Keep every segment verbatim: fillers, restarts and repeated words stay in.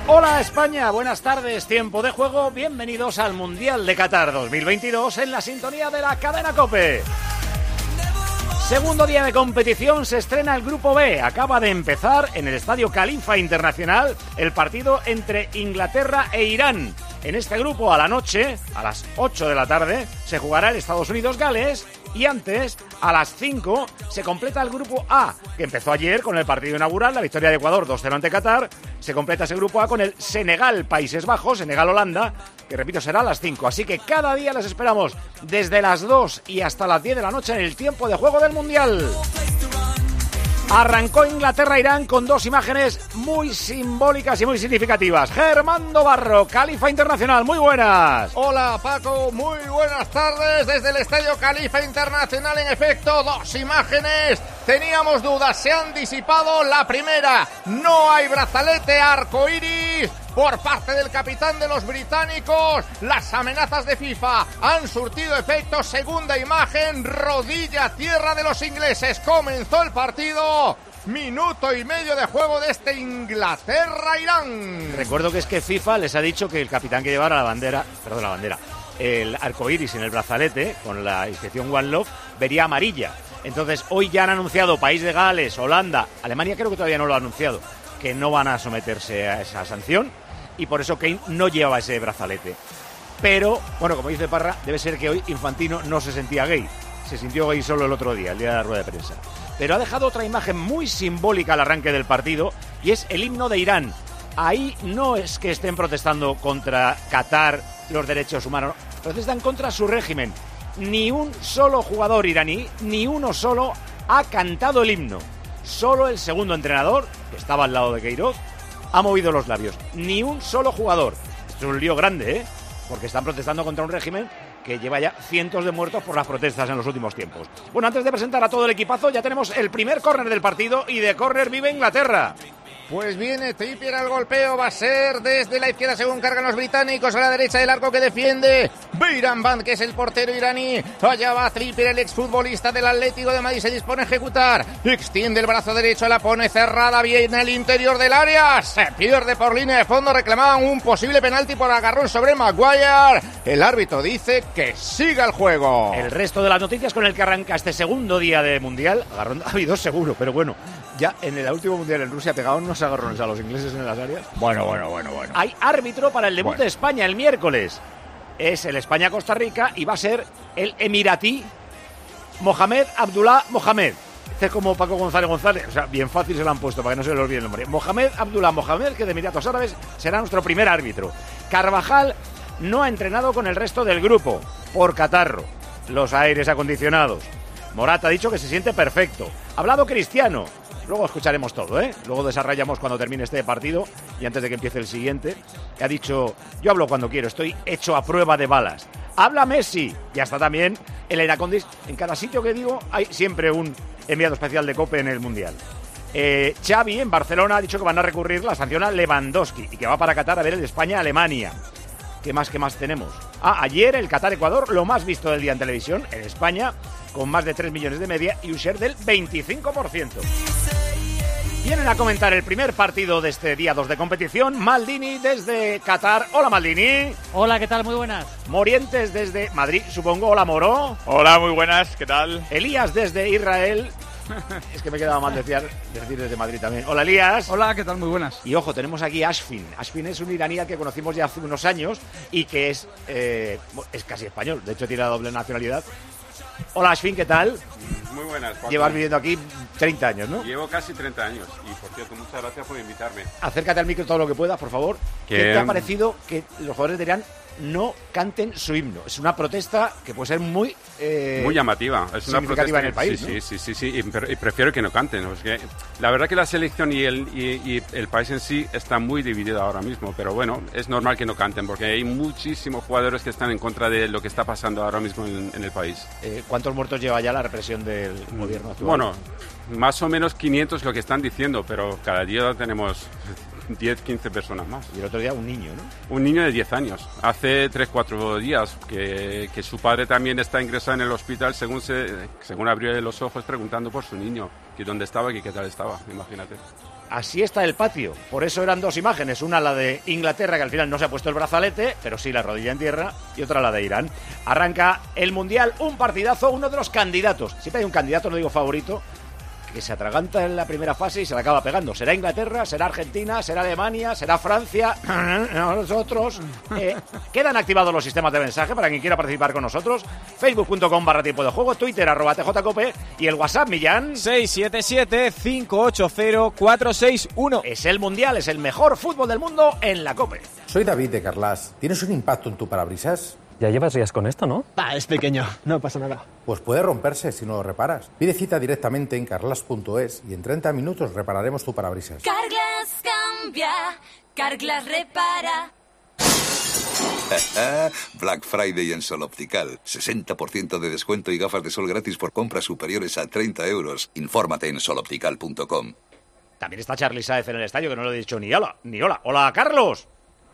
Hola España, buenas tardes, tiempo de juego, bienvenidos al Mundial de Qatar dos mil veintidós en la sintonía de la cadena COPE. Segundo día de competición, se estrena el Grupo B, acaba de empezar en el Estadio Khalifa Internacional el partido entre Inglaterra e Irán. En este grupo a la noche, a las ocho de la tarde, se jugará el Estados Unidos-Gales y antes, a las cinco, se completa el Grupo A, que empezó ayer con el partido inaugural, la victoria de Ecuador dos cero ante Qatar. Se completa ese Grupo A con el Senegal-Países Bajos, Senegal-Holanda, que repito será a las cinco. Así que cada día les esperamos desde las dos y hasta las diez de la noche en el tiempo de juego del Mundial. Arrancó Inglaterra-Irán con dos imágenes muy simbólicas y muy significativas. Germando Barro, Khalifa Internacional, muy buenas. Hola Paco, muy buenas tardes desde el Estadio Khalifa Internacional. En efecto, dos imágenes. Teníamos dudas, se han disipado. La primera, no hay brazalete arcoíris por parte del capitán de los británicos. Las amenazas de FIFA han surtido efecto. Segunda imagen, rodilla tierra de los ingleses. Comenzó el partido. Minuto y medio de juego de este Inglaterra-Irán. Recuerdo que es que FIFA les ha dicho que el capitán que llevara la bandera, perdón, la bandera, el arcoíris en el brazalete con la inscripción One Love vería amarilla. Entonces hoy ya han anunciado País de Gales, Holanda, Alemania creo que todavía no lo ha anunciado, que no van a someterse a esa sanción y por eso Kane no lleva ese brazalete. Pero, bueno, como dice Parra, debe ser que hoy Infantino no se sentía gay. Se sintió gay solo el otro día, el día de la rueda de prensa. Pero ha dejado otra imagen muy simbólica al arranque del partido y es el himno de Irán. Ahí no es que estén protestando contra Qatar, los derechos humanos, protestan contra su régimen. Ni un solo jugador iraní, ni uno solo, ha cantado el himno. Solo el segundo entrenador, que estaba al lado de Queiroz, ha movido los labios. Ni un solo jugador. Esto es un lío grande, ¿eh? Porque están protestando contra un régimen que lleva ya cientos de muertos por las protestas en los últimos tiempos. Bueno, antes de presentar a todo el equipazo, ya tenemos el primer córner del partido y de córner vive Inglaterra. Pues viene Trippier al golpeo, va a ser desde la izquierda según cargan los británicos, a la derecha del arco que defiende Beiran Band, que es el portero iraní. Allá va Trippier, el exfutbolista del Atlético de Madrid, se dispone a ejecutar, extiende el brazo derecho, la pone cerrada, viene al interior del área, se pierde por línea de fondo, reclamaban un posible penalti por agarrón sobre Maguire. El árbitro dice que siga el juego. El resto de las noticias con el que arranca este segundo día de Mundial, agarrón ha habido seguro, pero bueno, ya en el último Mundial en Rusia pegaron unos agarrones a los ingleses en las áreas. Bueno, bueno, bueno, bueno. Hay árbitro para el debut bueno. de España el miércoles. Es el España-Costa Rica y va a ser el emiratí Mohamed Abdullah Mohamed. Este es como Paco González González. O sea, bien fácil se lo han puesto para que no se le olvide el nombre. Mohamed Abdullah Mohamed, que de Emiratos Árabes será nuestro primer árbitro. Carvajal no ha entrenado con el resto del grupo por catarro. Los aires acondicionados. Morata ha dicho que se siente perfecto. Ha hablado Cristiano. Luego escucharemos todo, ¿eh? Luego desarrollamos cuando termine este partido y antes de que empiece el siguiente. Ha dicho, yo hablo cuando quiero, estoy hecho a prueba de balas. Habla Messi. Ya está también el aire acondicionado. En cada sitio que digo hay siempre un enviado especial de COPE en el Mundial. Eh, Xavi en Barcelona ha dicho que van a recurrir la sanción a Lewandowski y que va para Qatar a ver el de España-Alemania. ¿Qué más, qué más tenemos? Ah, ayer el Qatar-Ecuador, lo más visto del día en televisión, en España, con más de tres millones de media y un share del veinticinco por ciento. Vienen a comentar el primer partido de este día dos de competición, Maldini desde Qatar. Hola Maldini. Hola, ¿qué tal? Muy buenas. Morientes desde Madrid, supongo. Hola Moro. Hola, muy buenas, ¿qué tal? Elías desde Israel. Es que me quedaba mal decir, decir desde Madrid también. Hola Elías. Hola, ¿qué tal? Muy buenas. Y ojo, tenemos aquí a Ashfin. Ashfin es un iraní que conocimos ya hace unos años y que es, eh, es casi español. De hecho tiene la doble nacionalidad. Hola Ashfin, ¿qué tal? Muy buenas, Paco. Llevas viviendo aquí treinta años, ¿no? Llevo casi treinta años y, por cierto, muchas gracias por invitarme. Acércate al micro todo lo que puedas, por favor. ¿Qué, ¿Qué te ha parecido que los jugadores de Irán no canten su himno? Es una protesta que puede ser muy... Eh, muy llamativa. Es una significativa protesta en el país, sí, ¿no? sí, sí, sí, sí, y, pero, y prefiero que no canten. Es que, la verdad que la selección y el, y, y el país en sí está muy dividido ahora mismo, pero bueno, es normal que no canten porque hay muchísimos jugadores que están en contra de lo que está pasando ahora mismo en, en el país. Eh, ¿Cuántos muertos lleva ya la represión del mm. gobierno actual? Bueno, más o menos quinientos lo que están diciendo, pero cada día tenemos diez, quince personas más. Y el otro día un niño, ¿no? Un niño de diez años. Hace tres, cuatro días que, que su padre también está ingresado en el hospital según se, según abrió los ojos preguntando por su niño, que dónde estaba y qué tal estaba, imagínate. así está el patio. Por eso eran dos imágenes. Una la de Inglaterra, que al final no se ha puesto el brazalete, pero sí la rodilla en tierra, y otra la de Irán. Arranca el Mundial, un partidazo, uno de los candidatos. Siempre hay un candidato, no digo favorito, que se atraganta en la primera fase y se la acaba pegando. ¿Será Inglaterra? ¿Será Argentina? ¿Será Alemania? ¿Será Francia? Nosotros. Eh, quedan activados los sistemas de mensaje para quien quiera participar con nosotros. Facebook punto com barra tiempo de juego, Twitter arroba T J Cope y el WhatsApp, Millán. seis siete siete, cinco ocho cero, cuatro seis uno. Es el Mundial, es el mejor fútbol del mundo en la Cope. Soy David de Carlas. ¿Tienes un impacto en tu parabrisas? Ya llevas días con esto, ¿no? Ah, es pequeño, no pasa nada. Pues puede romperse si no lo reparas. Pide cita directamente en carglass punto es y en treinta minutos repararemos tu parabrisas. Carglass cambia, Carglass repara. Black Friday en Sol Optical. sesenta por ciento de descuento y gafas de sol gratis por compras superiores a treinta euros. Infórmate en sol optical punto com. También está Charly Sáez en el estadio, que no le he dicho ni hola, ni hola. Hola, Carlos.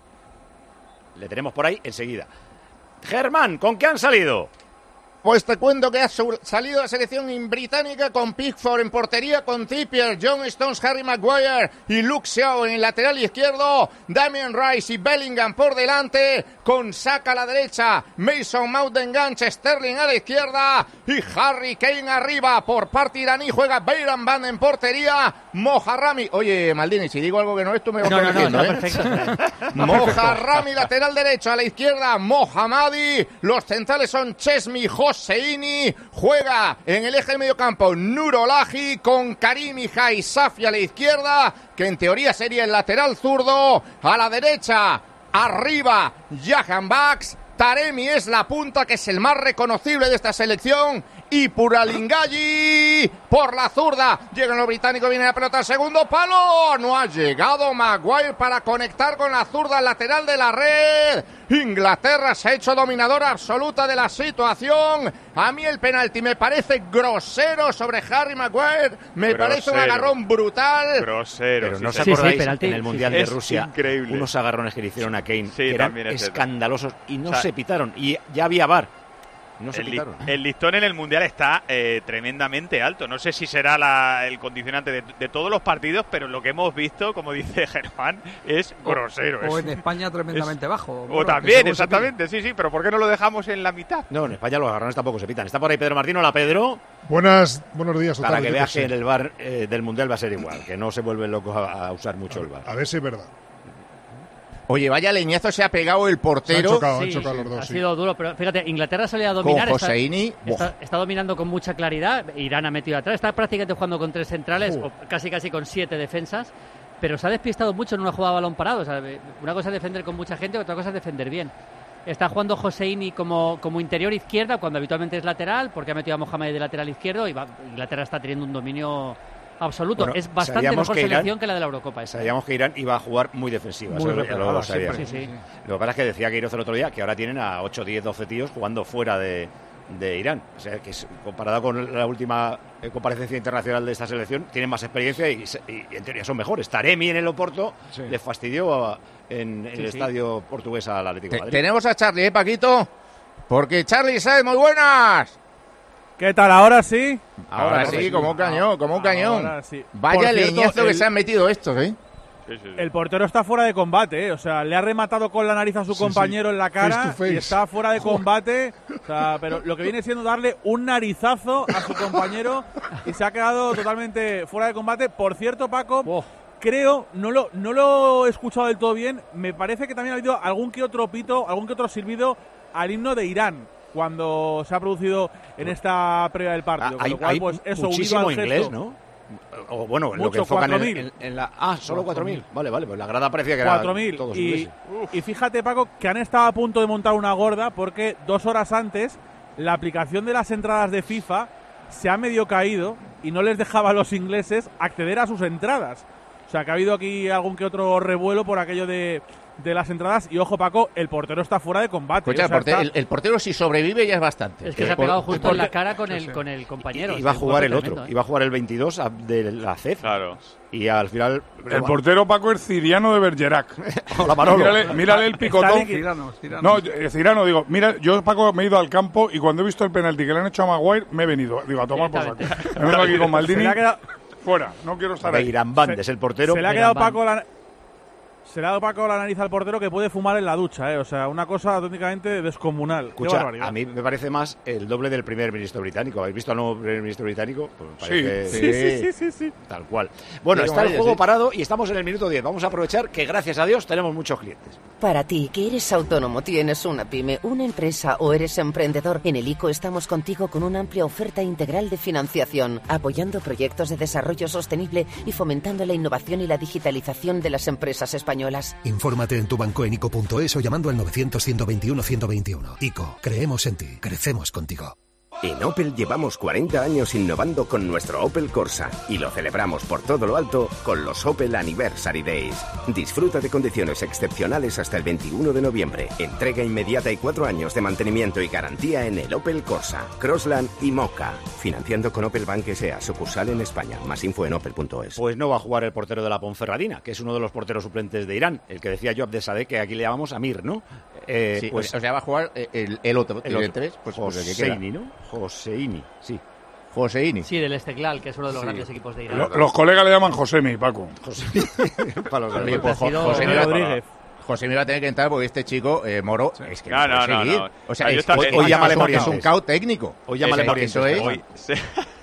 Le tenemos por ahí enseguida. Germán, ¿con qué han salido? Pues te cuento que ha salido la selección británica con Pickford en portería, con Trippier, John Stones, Harry Maguire y Luke Shaw en el lateral izquierdo, Damien Rice y Bellingham por delante, con Saka a la derecha, Mason Mount de enganche, Sterling a la izquierda y Harry Kane arriba. Por parte iraní juega Bayram Band en portería, Mojarrami. Oye, Maldini, si digo algo que no es, tú me vas no, corrigiendo, no, no, ¿eh? Perfecto. Mojarrami lateral derecho, a la izquierda Mohammadi, los centrales son Chesney, Hosseini, juega en el eje del mediocampo Nurolahi con Karimi Haisafi a la izquierda, que en teoría sería el lateral zurdo, a la derecha, arriba Jahan Bax, Taremi es la punta, que es el más reconocible de esta selección, y Puralingayi por la zurda. Llegan los británicos, viene la pelota al segundo palo, no ha llegado Maguire para conectar con la zurda lateral de la red. Inglaterra se ha hecho dominadora absoluta de la situación. A mí el penalti me parece grosero sobre Harry Maguire, me grosero. Parece un agarrón brutal. Grosero. Pero no sí, os sí. acordáis Sí, sí, penalti, en el Mundial sí, de es Rusia increíble. Unos agarrones que le hicieron a Kane, Sí, que eran también es escandalosos y no o sea, se pitaron, y ya había V A R. No se el, li pitaron. el listón en el Mundial está eh, tremendamente alto. No sé si será la, el condicionante de, de todos los partidos, pero lo que hemos visto, como dice Germán, es grosero. O, o es, en España tremendamente es, bajo. O bueno, también, exactamente, sí, sí, pero ¿por qué no lo dejamos en la mitad? No, en España los agarrones tampoco se pitan. Está por ahí Pedro Martín. Hola, Pedro. Buenas, buenos días. Para tardes, que veas que sé. en el V A R eh, del Mundial va a ser igual, que no se vuelven locos a, a usar mucho a, el V A R. A ver si es verdad. Oye, vaya leñazo se ha pegado el portero. Se han chocado, Sí, han chocado los dos. ha Sí. sido duro, pero fíjate, Inglaterra salía a dominar. Con está, Hosseini. está, está dominando con mucha claridad. Irán ha metido atrás. Está prácticamente jugando con tres centrales, Uh. o casi casi con siete defensas. Pero se ha despistado mucho en una jugada a balón parado. O sea, una cosa es defender con mucha gente, otra cosa es defender bien. Está jugando Hosseini como, como interior izquierda, cuando habitualmente es lateral, porque ha metido a Mohamed de lateral izquierdo. Y va, Inglaterra está teniendo un dominio absoluto. Bueno, es bastante sabíamos mejor que Irán- selección que la de la Eurocopa. Esa. Sabíamos que Irán iba a jugar muy defensiva. Muy eso lo- reparada, lo sabíamos. siempre. Sí, sí. Lo que pasa es que decía Queiroz el otro día que ahora tienen a ocho, diez, doce tíos jugando fuera de, de Irán. O sea, que es, comparado con la última eh, comparecencia internacional de esta selección, tienen más experiencia y, se- y en teoría son mejores. Taremi en el Oporto Sí. le fastidió a- en, en Sí, el sí. estadio portugués al Atlético de Te- Madrid. tenemos a Charlie, ¿eh, Paquito? Porque Charlie sabe, muy buenas. ¿Qué tal? ¿Ahora sí? Ahora, Ahora sí, sí. como un cañón, como un cañón. Ahora sí. Vaya Por cierto, leñazo que el- se han metido estos, ¿eh? Sí, sí, sí. El portero está fuera de combate, ¿eh? O sea, le ha rematado con la nariz a su Sí, compañero sí. en la Face cara to face. y está fuera de combate. O sea, pero lo que viene siendo darle un narizazo a su compañero y se ha quedado totalmente fuera de combate. Por cierto, Paco, Oh. creo, no lo, no lo he escuchado del todo bien, me parece que también ha habido algún que otro pito, algún que otro silbido al himno de Irán cuando se ha producido en esta previa del partido. Ah, Con hay lo cual, hay pues, eso, unido muchísimo al gesto- inglés, ¿no? O bueno, lo Mucho, que enfocan en, cuatro mil. en- en la... Ah, solo cuatro mil. Vale, vale, pues la grada parecía que era cuatro mil. todos Y, ingleses. y fíjate, Paco, que han estado a punto de montar una gorda porque dos horas antes la aplicación de las entradas de FIFA se ha medio caído y no les dejaba a los ingleses acceder a sus entradas. O sea, que ha habido aquí algún que otro revuelo por aquello de, de las entradas. Y ojo, Paco, el portero está fuera de combate. Escucha, O sea, el, porte- está- el- el portero si sobrevive ya es bastante. Es que Eh, se ha por- pegado justo por- en la cara con Sí, el, sí. con el compañero. Iba a Es un jugar el golpe otro, tremendo, ¿eh? iba a jugar el veintidós a- de la C E F. Claro. Y al final... El portero Paco es Ciriano de Bergerac. Hola, Manolo. Mírale, mírale el picotón. Cirano, Cirano. No, yo- eh, Cirano, digo, mira, yo Paco me he ido al campo y cuando he visto el penalti que le han hecho a Maguire me he venido. Digo, a tomar por saco. Me vengo aquí con Maldini. Se le ha quedado, fuera, no quiero estar ahí. Beiramband es el portero. Se le ha quedado Paco la... Se le ha dado Paco la nariz al portero que puede fumar en la ducha, ¿eh? O sea, una cosa auténticamente descomunal. Escucha, a mí me parece más el doble del primer ministro británico. ¿Habéis visto al nuevo primer ministro británico? Pues me parece, sí. Sí, sí, sí, sí, sí. Tal cual. Bueno, sí, está el ella, juego sí. parado y estamos en el minuto diez. Vamos a aprovechar que, gracias a Dios, tenemos muchos clientes. Para ti, que eres autónomo, tienes una pyme, una empresa o eres emprendedor, en el I C O estamos contigo con una amplia oferta integral de financiación, apoyando proyectos de desarrollo sostenible y fomentando la innovación y la digitalización de las empresas españolas. Infórmate en tu banco en I C O punto es o llamando al novecientos, ciento veintiuno, ciento veintiuno. I C O, creemos en ti, crecemos contigo. En Opel llevamos cuarenta años innovando con nuestro Opel Corsa y lo celebramos por todo lo alto con los Opel Anniversary Days. Disfruta de condiciones excepcionales hasta el veintiuno de noviembre. Entrega inmediata y cuatro años de mantenimiento y garantía en el Opel Corsa, Crossland y Mocha. Financiando con Opel Bank S A, sucursal en España. Más info en opel punto es. Pues no va a jugar el portero de la Ponferradina, que es uno de los porteros suplentes de Irán, el que decía yo Abdesadeh, que aquí le llamamos Amir, ¿no? Eh, sí, pues, o sea, va a jugar el, el otro, el, el de otro. tres, pues, pues el que queda. Joseini, ¿no? Joseini, sí. Joseini. Sí, del Esteghlal, que es uno de los Sí. grandes equipos de Irán. Lo- los colegas le llaman Josemi, Paco. Josemi. Para los Oye, de pues, sido José Rodríguez. Rodríguez. José me va a tener que entrar porque este chico, eh, Moro, es que No, no, puede no, seguir. no. O sea, Ahí es, está- hoy, eh, hoy eh, llámale eh, porque es eh, un caos técnico. Hoy llámale Eso- Morientes. Eso es. Hoy se-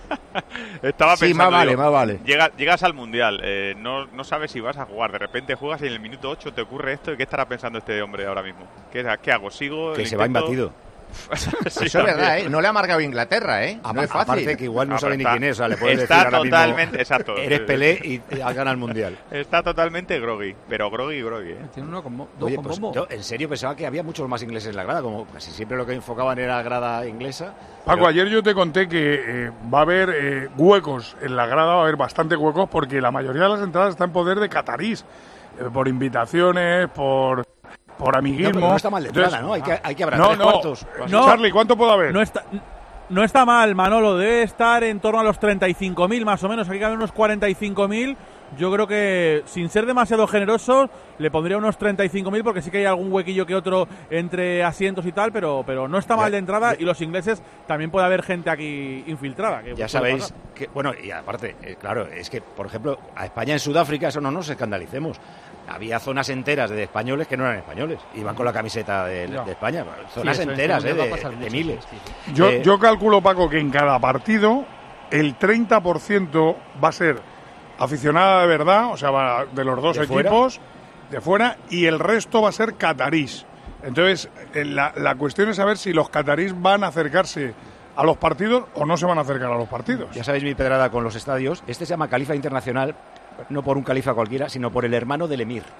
Estaba Sí, pensando, más vale, digo, más vale. llega- llegas al Mundial, eh, no, no sabes si vas a jugar, de repente juegas y en el minuto ocho te ocurre esto, ¿y qué estará pensando este hombre ahora mismo? ¿Qué, qué hago? ¿Sigo? Que ¿El se va intento? imbatido. Sí, Eso es verdad, también. ¿eh? No le ha marcado Inglaterra, ¿eh? No es fácil. Aparte que igual no, No, sabe pero ni está- quién es, o sea, le puede decir está ahora mismo, totalmente, exacto. eres Pelé y gana el Mundial. Está totalmente groggy, pero groggy, groggy, ¿eh? Tiene uno con, mo- dos Oye, con pues bombo. yo en serio pensaba que había muchos más ingleses en la grada, como casi siempre lo que enfocaban era grada inglesa. Paco, pero- ayer yo te conté que eh, va a haber eh, huecos en la grada, va a haber bastante huecos porque la mayoría de las entradas están en poder de catarís, eh, por invitaciones, por, por No, amiguismo. pero no está mal de entrada, Entonces, ¿no? Hay que, hay que habrá no, tres no, cuartos. No. Charlie, ¿cuánto puede haber? No está, no está mal, Manolo. Debe estar en torno a los treinta y cinco mil más o menos. Aquí caben unos cuarenta y cinco mil. Yo creo que, sin ser demasiado generoso, le pondría unos treinta y cinco mil porque sí que hay algún huequillo que otro entre asientos y tal, pero, pero no está mal de entrada. Y los ingleses también puede haber gente aquí infiltrada. Que Ya puede sabéis pasar. que, bueno, y aparte, eh, claro, es que, por ejemplo, a España en Sudáfrica, eso no nos escandalicemos. Había zonas enteras de españoles que no eran españoles, iban con la camiseta de, Ya. de España. Zonas Sí, eso en enteras, este eh, mundial va a de, pasar de mucho, miles. sí, sí. Yo, Eh, yo calculo, Paco, que en cada partido el treinta por ciento va a ser aficionada de verdad, o sea, va de los dos ¿De fuera? equipos, de fuera, y el resto va a ser catarís. Entonces, eh, la, la cuestión es saber si los catarís van a acercarse a los partidos o no se van a acercar a los partidos. Ya sabéis mi pedrada con los estadios. Este se llama Califa Internacional, no por un califa cualquiera, sino por el hermano del emir.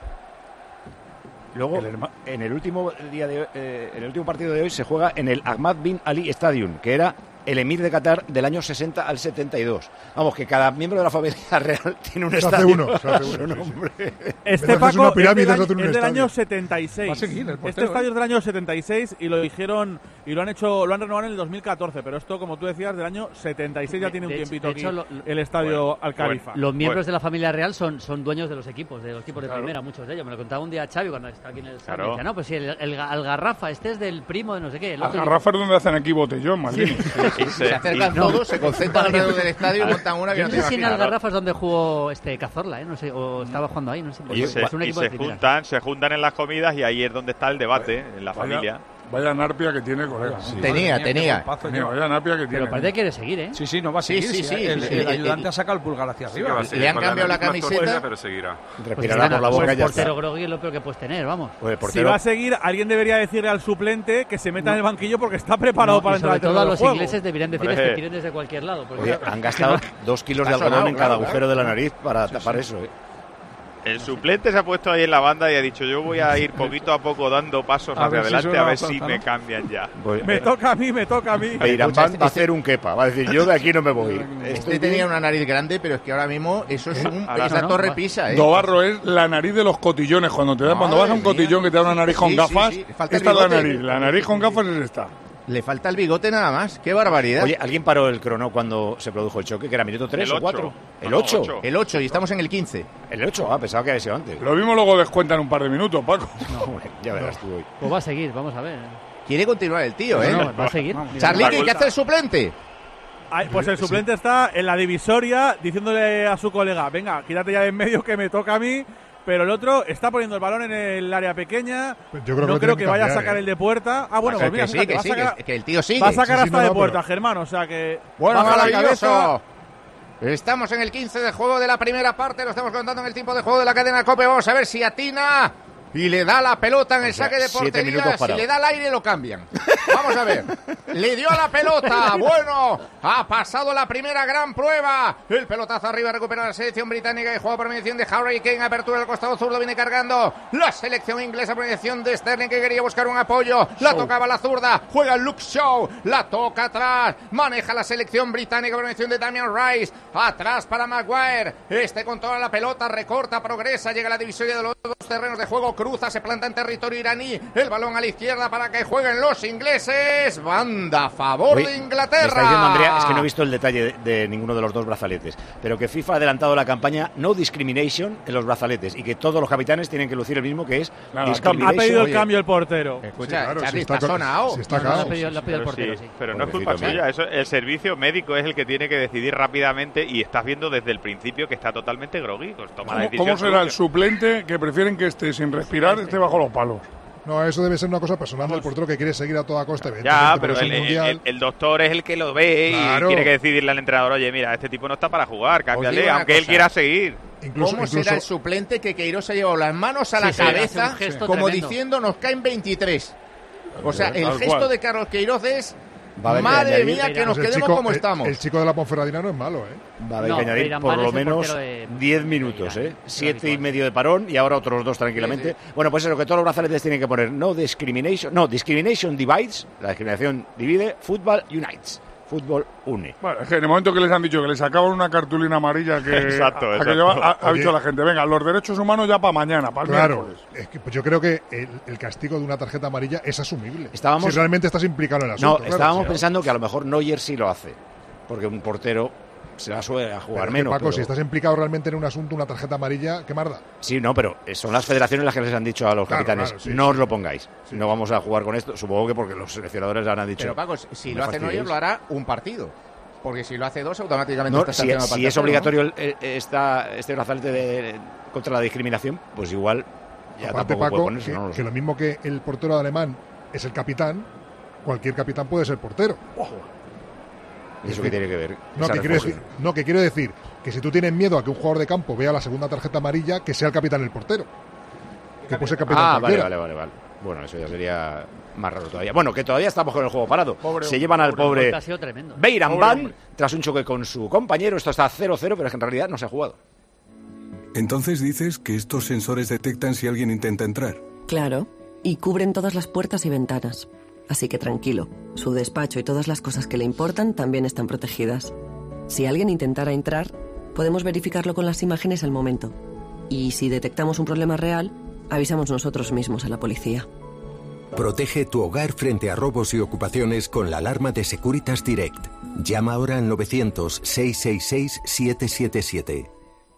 Luego, El herma- en el último día de, eh, en el último partido de hoy se juega en el Ahmad bin Ali Stadium, que era el emir de Qatar del año sesenta al setenta y dos. Vamos, que cada miembro de la familia real tiene un Se hace estadio uno, se hace a uno, su sí, sí. nombre. Este Haces Paco una es pirámide, del, se año, hace un es del estadio. año setenta y seis. Va a seguir el Este portero, estadio ¿eh? es del año setenta y seis y lo dijeron y lo han hecho, lo han renovado en el dos mil catorce, pero esto, como tú decías, del año setenta y seis ya De- tiene un de hecho- tiempito de aquí hecho, lo- lo- el estadio Bueno, Al Khalifa. Los miembros Bueno. de la familia real son, son dueños de los equipos, de los equipos de Claro. primera, muchos de ellos. Me lo contaba un día Xavi cuando estaba aquí en el Claro. Claro. Decía, no, pues sí, el, el, Algarrafa, este es del primo de no sé qué. el A otro- Garrafa es donde hacen aquí botellón, Maldini. Se acercan No. todos, se concentran alrededor del estadio y montan una que Yo no no te sé si en imaginas. Algarrafa es donde jugó este Cazorla, ¿eh? No sé, o estaba jugando ahí, no sé. Y Es se, un y equipo se de primera. juntan, se juntan en las comidas y ahí es donde está el debate, en la Vaya- familia. Vaya narpia que tiene, colega. Tenía, tenía. Tenía, vaya narpia que tiene. Pero parece que quiere seguir, ¿eh? Sí, sí, no va a Sí, seguir. sí, sí, El, el- el el- ayudante el- ha sacado el pulgar hacia Sí que arriba. va a seguir Le han con cambiado la misma camiseta. torpeza, pero seguirá. Pues Respirará nada, por la boca pues y ya portero está. grogui es lo peor que puedes tener, vamos. Pues el Si portero, va a seguir, alguien debería decirle al suplente que se meta en el banquillo porque está preparado No, para y entrar sobre al terreno todo a del los juego. ingleses deberían decirles Hombre. que tiren desde cualquier lado. porque oye, claro, han gastado dos kilos de Ha algodón sonado, en cada claro, agujero de la nariz para tapar eso. ¿eh? El suplente se ha puesto ahí en la banda y ha dicho, yo voy a ir poquito a poco dando pasos A hacia ver si adelante suena a la ver si flauta, me ¿no? cambian ya. Pues, Me toca a mí, me toca a mí. Beiramband Escucha, este- va a hacer un quepa, va a decir, yo de aquí no me voy. Este tenía una nariz grande, pero es que ahora mismo eso es un, Ahora esa no, torre va. pisa, ¿eh? Dobarro es la nariz de los cotillones. Cuando te da, cuando vas a un Madre cotillón mía. que te da una nariz con Sí, sí, gafas, sí. Falta el esta es la bigote. nariz. La nariz con gafas es esta. Le falta el bigote nada más. ¡Qué barbaridad! Oye, ¿alguien paró el crono cuando se produjo el choque? ¿Que era minuto tres El o cuatro? ocho. ¿El No, ocho? ocho. El ocho y estamos en el quince. ¿El ocho? Ah, pensaba que había sido antes. Lo mismo luego descuentan un par de minutos, Paco. No, bueno, ya verás tú hoy. Pues va a seguir, vamos a ver. Quiere continuar el tío, ¿eh? No, no, va a seguir. Vamos. Charlie, ¿qué Facultad. hace el suplente? Ay, pues el suplente está en la divisoria diciéndole a su colega, venga, quítate ya de en medio que me toca a mí. Pero el otro está poniendo el balón en el área pequeña. Pues yo creo no que creo que, que vaya cambiar, a sacar ¿eh? el de puerta. Ah, bueno, que pues mira, sí, fíjate, que va, sí, a sacar, que, que el tío sigue. va a sacar Sí, sí, hasta no, de no, puerta, pero... Germán. O sea que Bueno, baja la cabeza. Estamos en el quince de juego de la primera parte. Lo estamos contando en el tiempo de juego de la cadena COPE. Vamos a ver si atina. Y le da la pelota en el O sea, saque de siete minutos portería. Si parado. le da al aire, lo cambian. Vamos a ver. Le dio a la pelota. Bueno, ha pasado la primera gran prueba. El pelotazo arriba recupera la selección británica y juega por mediación de Harry Kane. Apertura del costado zurdo, viene cargando la selección inglesa por mediación de Sterling, que quería buscar un apoyo. La tocaba la zurda. Juega Luke Shaw. La toca atrás. Maneja la selección británica por mediación de Damian Rice. Atrás para Maguire. Este controla la pelota, recorta, progresa. Llega a la divisoria de los dos terrenos de juego. Cruza, se planta en territorio iraní. El balón a la izquierda para que jueguen los ingleses. Banda a favor Oye, de Inglaterra. Me está diciendo Andrea, es que no he visto el detalle de, de ninguno de los dos brazaletes, pero que FIFA ha adelantado la campaña No Discrimination en los brazaletes y que todos los capitanes tienen que lucir el mismo, que es Claro, Discrimination. ha pedido el Oye, cambio el portero. Escucha, Sí, claro, Charlie, si está está co- sonado. si está No, no, cao. lo ha pedido, lo ha pedido el Pero, portero, sí, sí. pero no es Pobrecito culpa mío. suya, eso, el servicio médico es el que tiene que decidir rápidamente y estás viendo desde el principio que está totalmente groggy. Pues toma la ¿Cómo, decisión cómo será el propia. suplente que prefieren que esté sin respirar, esté bajo los palos? No, eso debe ser una cosa personal del portero que quiere seguir a toda costa. Ya, evidentemente, pero porque es el, un el- mundial. el- el doctor es el que lo ve Claro. y tiene que decidirle al entrenador, oye, mira, este tipo no está para jugar, digo cámbiale, una aunque él cosa. quiera seguir. Incluso, ¿Cómo incluso- será el suplente que Queiroz ha llevado las manos a Sí, la sí, hace cabeza un gesto como tremendo. diciendo nos caen veintitrés? O sea, el Tal gesto cual. de Carlos Queiroz es Va a haber que madre añadir- mía, que nos pues el quedemos chico- como el- estamos. El, chico de la Ponferradina no es malo, ¿eh? Va a haber No, que añadir Beiran por Van lo es el menos portero de- diez minutos, de ¿eh? Irán. Siete y medio de parón y ahora otros dos tranquilamente. Bueno, pues eso, que todos los brazaletes tienen que poner no discrimination, no, discrimination divides, la discriminación divide, football unites, fútbol une. Bueno, es que en el momento que les han dicho que les sacaban una cartulina amarilla que, Exacto, a- a que exacto. lleva- ha, ha Oye. dicho la gente, venga, los derechos humanos ya para mañana, para el Claro, miércoles. es que, pues yo creo que el, el castigo de una tarjeta amarilla es asumible. Estábamos- si realmente estás implicado en el asunto. No, claro. estábamos Sí. pensando que a lo mejor Neuer sí lo hace, porque un portero se la suele a jugar Pero, menos. Paco, pero- si estás implicado realmente en un asunto, una tarjeta amarilla, ¿qué más da? Sí, no, pero son las federaciones las que les han dicho a los Claro, capitanes, claro, sí, no sí. os lo pongáis, no vamos a jugar con esto, supongo que porque los seleccionadores les han dicho. Pero Paco, si "No lo me hace Neuer fastidiéis". lo hará un partido. Porque si lo hace dos, automáticamente No, está si, sancionado si para el es tercero, obligatorio el- el- esta, este brazalete de- contra la discriminación, pues igual ya Aparte, tampoco puede Paco, ponerse, que, no lo que sé. lo mismo que el portero alemán es el capitán, cualquier capitán puede ser portero. ¿Y eso qué tiene que ver? No, Esa que quiero reforma. decir, no, que quiero decir que si tú tienes miedo a que un jugador de campo vea la segunda tarjeta amarilla, que sea el capitán el portero. Que puede ser capitán Ah, vale, cualquiera. vale, vale, vale. Bueno, eso ya sería más raro todavía. Bueno, que todavía estamos con el juego parado. Pobre Se hombre, llevan al El pobre golpe ha sido tremendo. Beiran Pobre Van hombre. tras un choque con su compañero. Esto está cero cero, pero es que en realidad no se ha jugado. Entonces dices que estos sensores detectan si alguien intenta entrar. Claro, y cubren todas las puertas y ventanas. Así que tranquilo, su despacho y todas las cosas que le importan también están protegidas. Si alguien intentara entrar, podemos verificarlo con las imágenes al momento. Y si detectamos un problema real, avisamos nosotros mismos a la policía. Protege tu hogar frente a robos y ocupaciones con la alarma de Securitas Direct. Llama ahora al novecientos, seiscientos sesenta y seis, setecientos setenta y siete.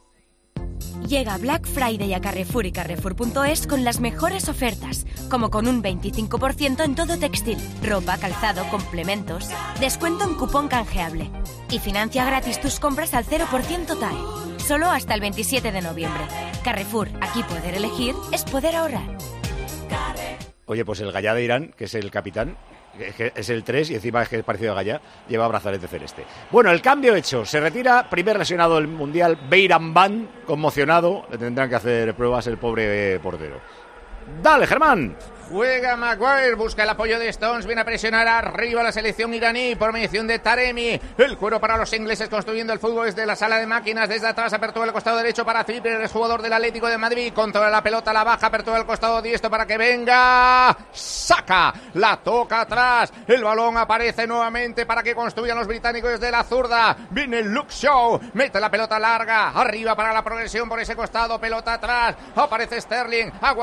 Llega Black Friday a Carrefour y Carrefour punto es con las mejores ofertas, como con un veinticinco por ciento en todo textil, ropa, calzado, complementos, descuento en cupón canjeable y financia gratis tus compras al cero por ciento T A E. Solo hasta el veintisiete de noviembre. Carrefour, aquí poder elegir es poder ahorrar. Oye, pues el Gallá de Irán, que es el capitán, es, que es el tres y encima es que es parecido a Gallá, lleva brazalete celeste. Bueno, el cambio hecho. Se retira, primer lesionado del Mundial, Beiran Van, conmocionado. Le tendrán que hacer pruebas el pobre eh, portero. Dale, Germán. Juega Maguire, busca el apoyo de Stones, viene a presionar arriba la selección iraní por mediación de Taremi. El cuero para los ingleses construyendo el fútbol desde la sala de máquinas, desde atrás, apertura del costado derecho para Trippier, es jugador del Atlético de Madrid, controla la pelota, la baja, apertura del costado diestro para que venga, saca, la toca atrás, el balón aparece nuevamente para que construyan los británicos desde la zurda, viene Luke Shaw, mete la pelota larga, arriba para la progresión por ese costado, pelota atrás, aparece Sterling, aguanta,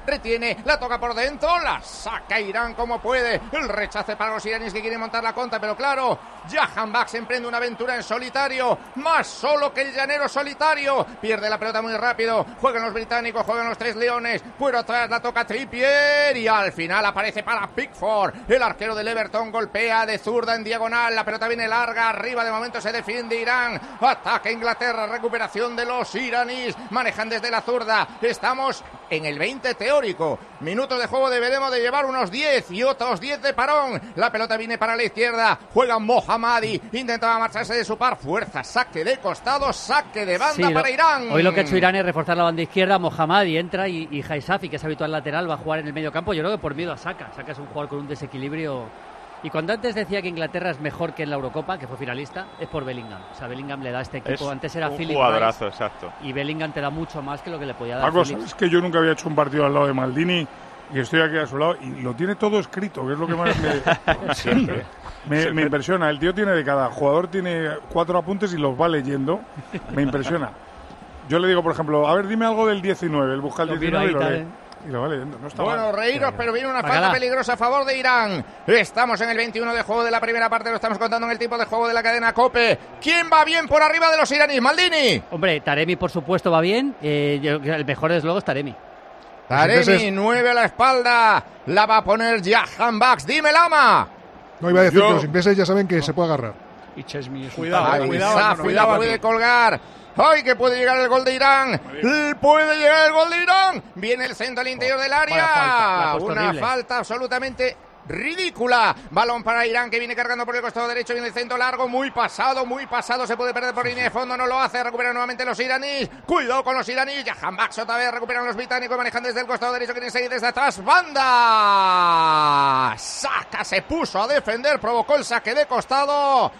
retiene, la toca por dentro, la saca Irán como puede. El rechace para los iraníes que quieren montar la contra, pero claro, Jahanbakhsh emprende una aventura en solitario, más solo que el llanero solitario. Pierde la pelota muy rápido, juegan los británicos, juegan los tres leones, por atrás la toca Trippier y al final aparece para Pickford. El arquero del Everton golpea de zurda en diagonal, la pelota viene larga, arriba de momento se defiende Irán, ataca Inglaterra, recuperación de los iraníes, manejan desde la zurda, estamos en el veinte teórico, minutos de juego deberemos de llevar unos diez y otros diez de parón, la pelota viene para la izquierda, juega Mohammadi, intentaba marcharse de su par, fuerza, saque de costado, saque de banda sí, para lo, Irán. Hoy lo que ha hecho Irán es reforzar la banda izquierda, Mohammadi entra y, y Haisafi, que es habitual lateral, va a jugar en el medio campo, yo creo que por miedo a Saka, Saka es un jugador con un desequilibrio. Y cuando antes decía que Inglaterra es mejor que en la Eurocopa, que fue finalista, es por Bellingham. O sea, Bellingham le da a este equipo. Es antes era un Philip jugadorazo, Rice, exacto. Y Bellingham te da mucho más que lo que le podía dar Marcos, Phillips. es que yo nunca había hecho un partido al lado de Maldini y estoy aquí a su lado y lo tiene todo escrito, que es lo que más me, Siempre. me, me impresiona. El tío tiene de cada jugador, tiene cuatro apuntes y los va leyendo. Me impresiona. Yo le digo, por ejemplo, a ver, dime algo del diecinueve. Él busca el Lo diecinueve y miro lo ahí, lee. tal, Y lo va leyendo. No está Bueno, mal. reíros, pero viene una Bacala. falta peligrosa a favor de Irán. Estamos en el veintiuno de juego de la primera parte, lo estamos contando en el tiempo de juego de la cadena COPE. ¿Quién va bien por arriba de los iraníes? Maldini. Hombre, Taremi por supuesto va bien. Eh, yo, el mejor desde luego es Taremi. Taremi, entonces- nueve a la espalda. La va a poner Jahanbakhsh. Dime, Lama. No iba a decir Yo- que los ingleses ya saben que se puede agarrar. Y Chesney es un Cuidado, tal- Ahí cuidado, Safi hermano, la cuidado puede aquí. colgar. ¡Ay, que puede llegar el gol de Irán! ¡Puede llegar el gol de Irán! Viene el centro al interior del área. vaya falta, la ha puesto Una horrible. falta absolutamente ridícula. Balón para Irán que viene cargando por el costado derecho. Viene el centro largo, muy pasado, muy pasado. Se puede perder por línea de fondo, no lo hace. Recuperan nuevamente los iraníes. Cuidado con los iraníes. Jahanbakhsh otra vez. Recuperan los británicos. Manejan desde el costado derecho. Quieren seguir desde atrás. ¡Banda! Saka se puso a defender. Provocó el saque de costado.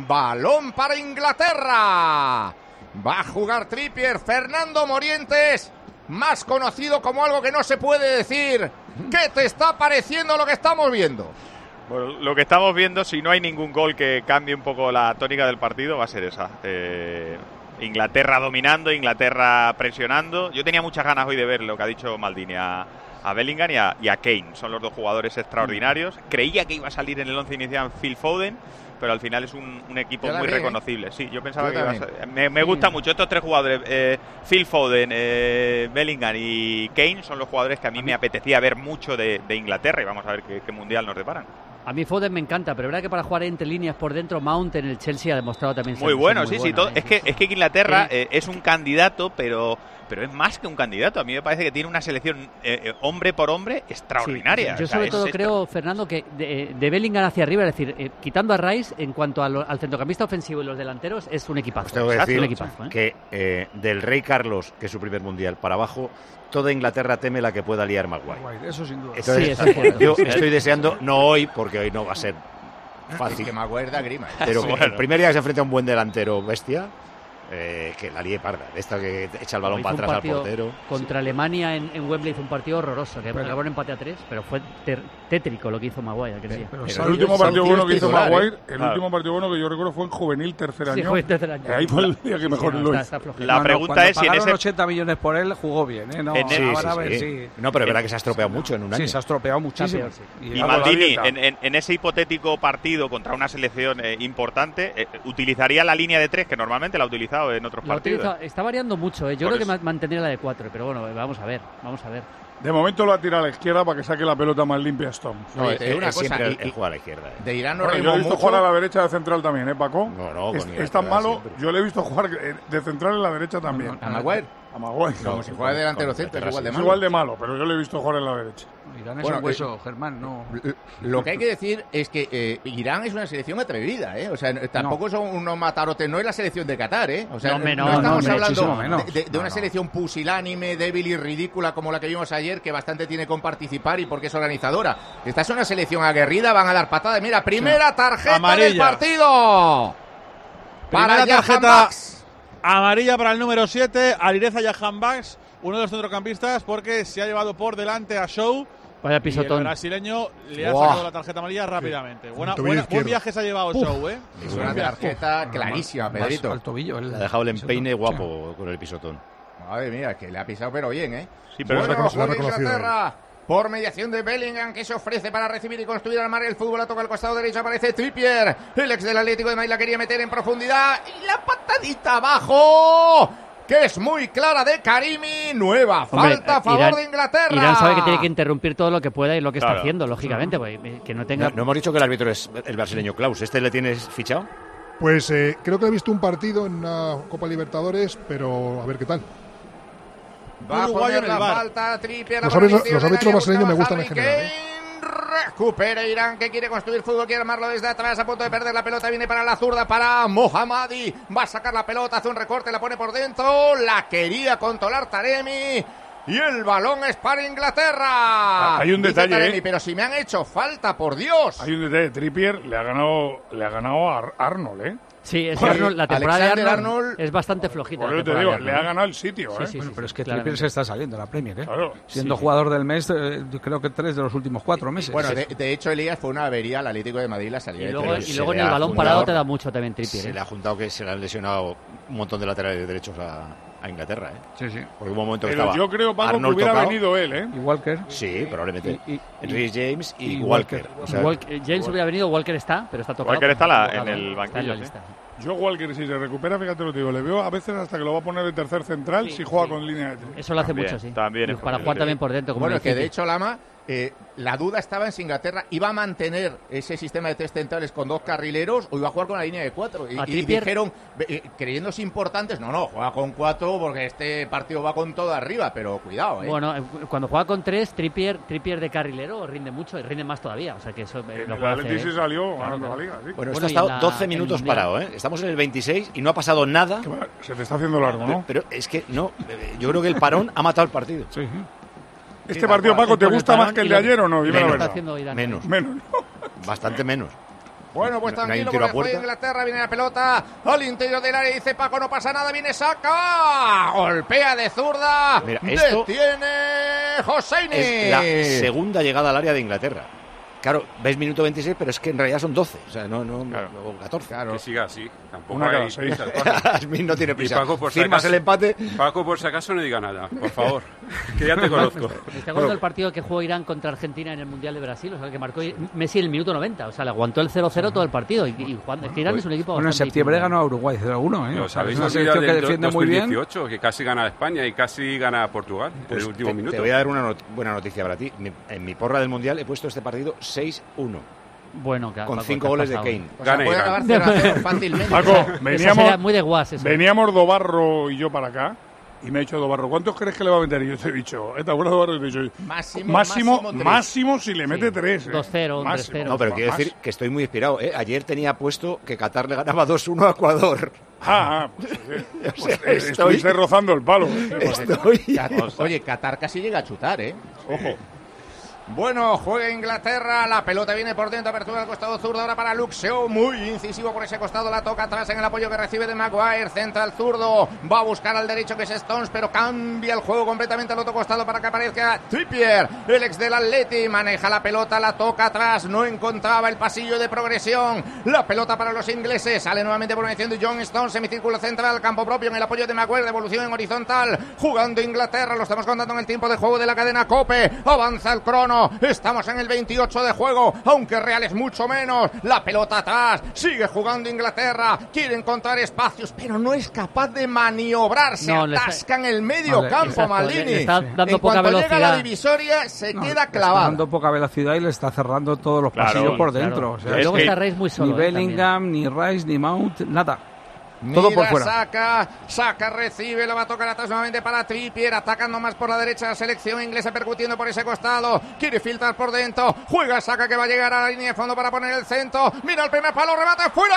Balón para Inglaterra. Va a jugar Trippier. Fernando Morientes, más conocido como algo que no se puede decir. ¿Qué te está pareciendo lo que estamos viendo? Bueno, lo que estamos viendo, si no hay ningún gol que cambie un poco la tónica del partido, va a ser esa. Eh, Inglaterra dominando, Inglaterra presionando. Yo tenía muchas ganas hoy de ver lo que ha dicho Maldini a, a Bellingham y a, y a Kane. Son los dos jugadores extraordinarios. Creía que iba a salir en el once inicial Phil Foden, pero al final es un, un equipo Yo muy también, reconocible. Sí, yo pensaba Yo que iba a también. ser- Me, me gusta mucho estos tres jugadores, eh, Phil Foden, eh, Bellingham y Kane, son los jugadores que a mí me apetecía ver mucho de, de Inglaterra y vamos a ver qué, qué mundial nos deparan. A mí Foden me encanta, pero es verdad que para jugar entre líneas por dentro, Mount en el Chelsea ha demostrado también ser Muy bueno, ser sí, muy sí. bueno, Todo, ¿eh? es que es que Inglaterra Sí. eh, es un candidato, pero pero es más que un candidato. A mí me parece que tiene una selección eh, eh, hombre por hombre extraordinaria. Yo O sea, sobre es- todo es- creo, Fernando, que de, de Bellingham hacia arriba, es decir, eh, quitando a Rice, en cuanto a lo- al centrocampista ofensivo y los delanteros, es un equipazo. Os tengo que Es decir un equipazo, ¿eh? que eh, del Rey Carlos, que es su primer mundial, para abajo, toda Inglaterra teme la que pueda liar Maguire. Eso sin duda. Entonces, Sí, eso es cierto. yo estoy deseando, no hoy, porque hoy no va a ser fácil, Que Maguire da grima. ¿eh? pero Bueno. el primer día que se enfrenta a un buen delantero bestia, eh, que la líe parda, esta que echa el balón Hizo para un atrás al partido portero. Contra Alemania en, en Wembley hizo un partido horroroso, que Pero- acabó en empate a tres, pero fue ter- tétrico lo que hizo Maguire aquel día. Pero El sabe- último son partido tíos bueno que hizo titulares. Maguire, el Claro. último partido bueno que yo recuerdo fue en juvenil tercer Sí, año. fue tercer año. Que ahí fue el día que Sí, mejor no, lo está- hizo. está flojito. La Cuando- pregunta cuando es si en pagaron ese- ochenta millones por él, jugó bien, ¿eh? No, En el- ahora Sí, a sí, ver sí. si... No, pero es verdad que se ha estropeado mucho en un año. Sí, se ha estropeado muchísimo. peor, sí. Y Hago la Maldini, dieta. en, en- en ese hipotético partido contra una selección eh, importante, eh, utilizaría la línea de tres, que normalmente la ha utilizado en otros La partidos. utiliza- está variando mucho, ¿eh? Yo Por creo que eso. ma- mantendría la de cuatro, pero bueno, vamos a ver, vamos a ver. De momento lo ha tirado a la izquierda para que saque la pelota más limpia Stone. No, Oye, es, te digo una es cosa, siempre el, y- el y- juega a la izquierda. eh. De Irán nos Bueno, yo he reímos visto mucho. jugar a la derecha de central también, ¿eh, Paco? No, no, es, con es tan Inglaterra malo. siempre. Yo le he visto jugar eh, de central en la derecha también. ¿A Maguire? A Maguire. Como si fuera delantero centro, es igual de Es malo. igual de malo, pero yo le he visto jugar en la derecha. Irán es Bueno, un hueso, Germán, no... Lo que hay que decir es que eh, Irán es una selección atrevida, ¿eh? O sea, no- tampoco son unos matarotes, no es la selección de Qatar, ¿eh? O sea, No, hombre, no, estamos no, hombre, hablando muchísimo menos. de, de- de No, una no. selección pusilánime, débil y ridícula como la que vimos ayer, que bastante tiene con participar y porque es organizadora. Esta es una selección aguerrida, van a dar patadas. Mira, primera tarjeta Amarilla. del partido. Para Primera tarjeta Jahanbakhsh. amarilla para el número siete, Alireza Jahanbakhsh, uno de los centrocampistas, porque se ha llevado por delante a Show. Vaya Y el pisotón. brasileño le ha Buah. sacado la tarjeta amarilla rápidamente. Buena, tobillo buena- izquierdo. buen viaje se ha llevado Show, ¿eh? Es una tarjeta clarísima, Pedrito. Al tobillo. el- Le ha dejado el empeine Sí. guapo con el pisotón. Madre mía, que le ha pisado pero bien, ¿eh? Sí, pero bueno, es la Inglaterra, por mediación de Bellingham, que se ofrece para recibir y construir al mar el fútbol. La toca al costado derecho, aparece Trippier, el ex del Atlético de Madrid, la quería meter en profundidad. Y la patadita abajo, que es muy clara de Karimi. Nueva Hombre, falta a favor Irán, de Inglaterra. Irán sabe que tiene que interrumpir todo lo que pueda y lo que Claro. está haciendo, lógicamente, pues, que no tenga... No, no hemos dicho que el árbitro es el brasileño Klaus. ¿Este le tienes fichado? Pues eh, creo que he visto un partido en una Copa Libertadores, pero a ver qué tal. Va a Uruguayo poner en la el bar. falta, Trippier. Los la bola árbitros- interior los del árbitros área, brasileños me buscaba gustan en Harry general, Kane. Recupera Irán, que quiere construir fútbol, quiere armarlo desde atrás, a punto de perder la pelota, viene para la zurda, para Mohammadi, va a sacar la pelota, hace un recorte, la pone por dentro, la quería controlar Taremi, y el balón es para Inglaterra. Hay un Dice detalle, Taremi, ¿eh? pero si me han hecho falta, por Dios. Hay un detalle, Trippier le ha ganado, le ha ganado a Ar- Arnold, ¿eh? Sí, es Sí, Arnold, la temporada de Alexander Arnold, Arnold- es bastante flojita. Por la eso te temporada digo, de le ha Arnold. ganado el sitio, Sí, ¿eh? sí, Bueno, sí, pero es que claramente. Trippier se está saliendo la Premier, ¿eh? Claro. Siendo Sí. jugador del mes, eh, creo que tres de los últimos cuatro meses. Bueno, de, de hecho, Elías, fue una avería al Atlético de Madrid la salida Y de luego, Trippier. y luego se en le el ha balón juntado- parado te da mucho también Trippier. Se ¿eh? le ha juntado que se le han lesionado un montón de laterales derechos a, a Inglaterra, ¿eh? Sí, sí. Porque hubo un momento que Pero estaba yo creo, Paco, Arnold que hubiera tocado. venido él, ¿eh? Y Walker. Sí, probablemente. Y- y- Rhys James y, y Walker. Walker. O sea, Walker- James hubiera venido, Walker está, pero está tocado. Walker está la- Está en el tocado, está en banquillo, la sí. lista. Yo Walker, si se recupera, fíjate lo que digo, le veo a veces hasta que lo va a poner de tercer central Sí, si juega sí. con línea de tres. Eso lo hace También, mucho, sí. también Y es para posible, jugar sí. también por dentro, como Bueno, en el que de City. hecho, Lama, eh, la duda estaba en si Inglaterra iba a mantener ese sistema de tres centrales con dos carrileros o iba a jugar con la línea de cuatro. Y, A y Trippier- dijeron, eh, creyéndose importantes, no, no, juega con cuatro porque este partido va con todo arriba, pero cuidado, ¿eh? Bueno, eh, cuando juega con tres, Trippier, Trippier de carrilero rinde mucho y rinde más todavía. O sea que eso eh, lo El puede Atleti hacer. sí salió Claro, ganando claro. la liga, sí. Bueno, Bueno, esto ha y estado la- doce el minutos Mundial. parado, ¿eh? Estamos en el veintiséis y no ha pasado nada. Se te está haciendo largo, ¿no? Pero es que no, eh, yo creo que el parón ha matado el partido. Sí. ¿Este partido, Paco, te Con el gusta más parón que el y de lo- ayer o no? Dime la Menos. Está verdad. haciendo Irán. Menos, Menos. bastante menos. Bueno, pues No- no hay un tranquilo, tiro a porque juega puerta. Inglaterra, viene la pelota al interior del área, dice Paco, no pasa nada, viene Saka, golpea de zurda, Mira, esto detiene Hosseini. Es la segunda llegada al área de Inglaterra. Claro, ves minuto veintiséis, pero es que en realidad son doce, o sea, no, no, Claro. o catorce. Que siga así. Tampoco Una cada hay seis. muchas cosas. Asmin no tiene Y prisa. Paco, por si Firmas acaso- el empate. Paco, por si acaso, no diga nada, por favor. Que ya te conozco. ¿Me está acordando el partido que jugó Irán contra Argentina en el Mundial de Brasil? O sea, que marcó Messi en el minuto noventa. O sea, le aguantó el cero cero todo el partido. Y, y jugando- es que Irán es un equipo Bueno, en bastante septiembre difícil. ganó a Uruguay cero uno, ¿eh? Lo O sea, sabéis es una la selección que del defiende muy bien. dos mil dieciocho, que casi gana a España y casi gana a Portugal en Pues el último te, minuto. te voy a dar una not- buena noticia para ti. Mi- en mi porra del Mundial he puesto este partido seis uno. Bueno, que- Con Paco, cinco te has goles de pasado. Kane. O sea, Gana puede Irán. acabar cero a cero fácilmente. Paco, Esa sería veníamos, muy de guas. Eso. veníamos Dobarro y yo para acá y me he dicho Dobarro, ¿cuántos crees que le va a meter? Y yo te he dicho, ¿eh, ¿te acuerdas, Dobarro? Y te he dicho, Máximo, máximo, máximo tres. máximo si le mete tres. ¿eh? dos cero, un Máximo. tres cero. No, pero quiero decir que estoy muy inspirado. ¿eh? Ayer tenía puesto que Qatar le ganaba dos uno a Ecuador. Ah, ah, pues, eh, O pues, sea, eh, estoy- estuviste rozando el palo. Estoy... Cat- Oye, Qatar casi llega a chutar, ¿eh? Ojo. Bueno, juega Inglaterra, la pelota viene por dentro, apertura al costado zurdo, ahora para Luke Shaw, muy incisivo por ese costado, la toca atrás en el apoyo que recibe de Maguire, centra al zurdo, va a buscar al derecho que es Stones, pero cambia el juego completamente al otro costado para que aparezca Trippier, el ex del Atleti, maneja la pelota, la toca atrás, no encontraba el pasillo de progresión, la pelota para los ingleses, sale nuevamente por mención de John Stones, semicírculo central, campo propio en el apoyo de Maguire, devolución en horizontal, jugando Inglaterra, lo estamos contando en el tiempo de juego de la cadena COPE, avanza el crono, estamos en el veintiocho de juego, aunque Real es mucho menos, la pelota atrás, sigue jugando Inglaterra, quiere encontrar espacios, pero no es capaz de maniobrar, se No, le está- atasca en el medio Vale, campo, exacto, le- Maldini. le está dando en poca cuanto llega a la velocidad. divisoria, se No, queda le está clavado. dando poca velocidad y le está cerrando todos los Claro, pasillos por claro. dentro. O sea, Y luego es que- está Reis muy solo. ni eh, también. Bellingham, ni Rice, ni Mount, nada. Todo Mira, por fuera. saca, saca, recibe, lo va a tocar atrás nuevamente para Trippier, atacando más por la derecha la selección inglesa, percutiendo por ese costado, quiere filtrar por dentro, juega, saca que va a llegar a la línea de fondo para poner el centro, mira el primer palo, remate, fuera.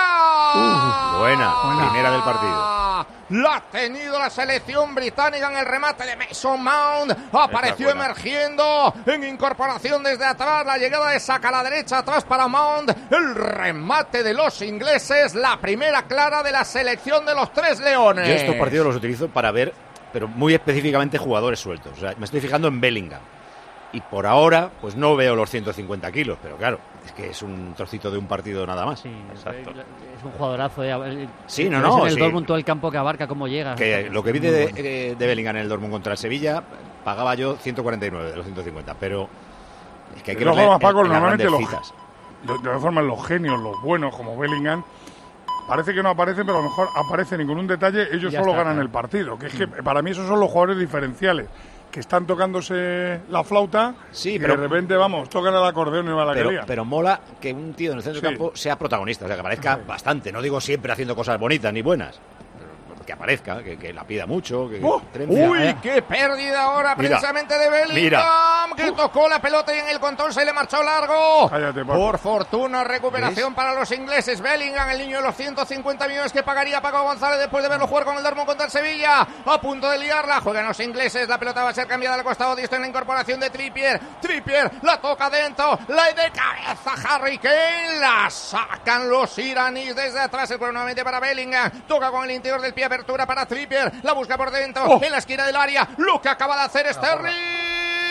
Uh, buena, primera del partido. La ha tenido la selección británica en el remate de Mason Mount, apareció buena. emergiendo en incorporación desde atrás, la llegada de saca a la derecha, atrás para Mount, el remate de los ingleses, la primera clara de la selección de los tres leones. Yo estos partidos los utilizo para ver, pero muy específicamente jugadores sueltos. O sea, me estoy fijando en Bellingham. Y por ahora, pues no veo los ciento cincuenta kilos, pero claro, es que es un trocito de un partido nada más. Sí, exacto. Es un jugadorazo. Eh. Sí, no, no. En el sí. Dortmund todo el campo que abarca, cómo llega. Que lo que vi de, de, de Bellingham en el Dortmund contra el Sevilla, pagaba yo ciento cuarenta y nueve de los ciento cincuenta, pero es que hay que de verle formas, Paco, en, en normalmente las los, grandes citas. De, de todas formas, los genios, los buenos, como Bellingham, parece que no aparecen, pero a lo mejor aparecen y con un detalle ellos Ya solo está, ganan claro. el partido. Que es que para mí esos son los jugadores diferenciales, que están tocándose la flauta Sí, y pero- de repente, vamos, tocan el acordeón y va la que Pero, lía. pero mola que un tío en el centro Sí. del campo sea protagonista, o sea, que aparezca bastante. No digo siempre haciendo cosas bonitas ni buenas, pero que aparezca, que, que la pida mucho. Que, ¡Oh! que ¡Uy, qué pérdida ahora Mira, precisamente de Bellingham! mira. Que tocó la pelota y en el control se le marchó largo. Cállate, Paco. Por fortuna, recuperación para los ingleses. Bellingham, el niño de los ciento cincuenta millones que pagaría Paco González después de verlo jugar con el Dortmund contra el Sevilla. A punto de liarla, juegan los ingleses. La pelota va a ser cambiada al costado diestro en la incorporación de Trippier. Trippier la toca dentro, la de cabeza Harry Kane. La sacan los iraníes desde atrás. El cuero nuevamente para Bellingham. Toca con el interior del pie, apertura para Trippier. La busca por dentro, Oh. en la esquina del área. Lo que acaba de hacer Sterling.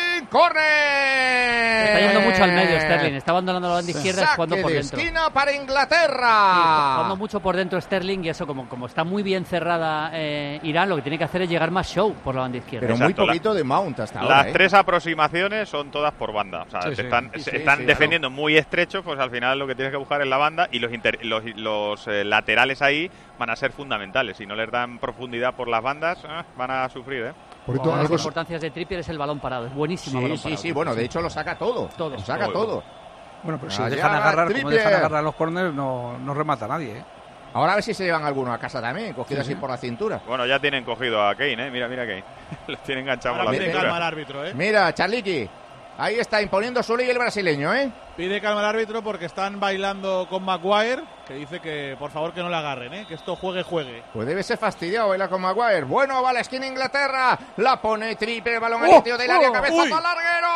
¡Corre! Está yendo mucho al medio Sterling, está abandonando la banda izquierda y Saque jugando por de dentro. esquina para Sí, Inglaterra. jugando mucho por dentro Sterling y eso, como, como está muy bien cerrada eh, Irán, lo que tiene que hacer es llegar más show por la banda izquierda. Pero Exacto, muy poquito de Mount hasta Las ahora. ¿eh? tres aproximaciones son todas por banda. O sea, Sí, se sí. están, Sí, se sí, están sí, defendiendo muy estrechos, pues al final lo que tienes que buscar es la banda y los, inter- los, los eh, laterales ahí van a ser fundamentales. Si no les dan profundidad por las bandas, eh, van a sufrir, ¿eh? Por Una esto, de las algo, importancias de Trippier es el balón parado, es buenísimo Sí, balón sí, parado. sí. Bueno, de hecho lo saca todo. Todo. Lo saca Todo. todo. Bueno, pero si Allá dejan va agarrar, como Trippier. dejan agarrar los corners, no, no remata nadie, ¿eh? Ahora a ver si se llevan alguno a casa también, cogido así por la cintura. Bueno, ya tienen cogido a Kane, ¿eh? Mira, mira Kane. Los tienen enganchados por Ahora la pide mira, calma al cintura. árbitro, ¿eh? Mira, Charliqui. Ahí está imponiendo su ley el brasileño, ¿eh? Pide calma al árbitro porque están bailando con Maguire, que dice que por favor que no le agarren, ¿eh? Que esto juegue, juegue. Pues debe ser fastidiado bailar con Maguire. Bueno, va a la esquina Inglaterra. La pone Trippier, balón al ¡Oh! interior del área, ¡Oh! cabezazo ¡Uy! al larguero.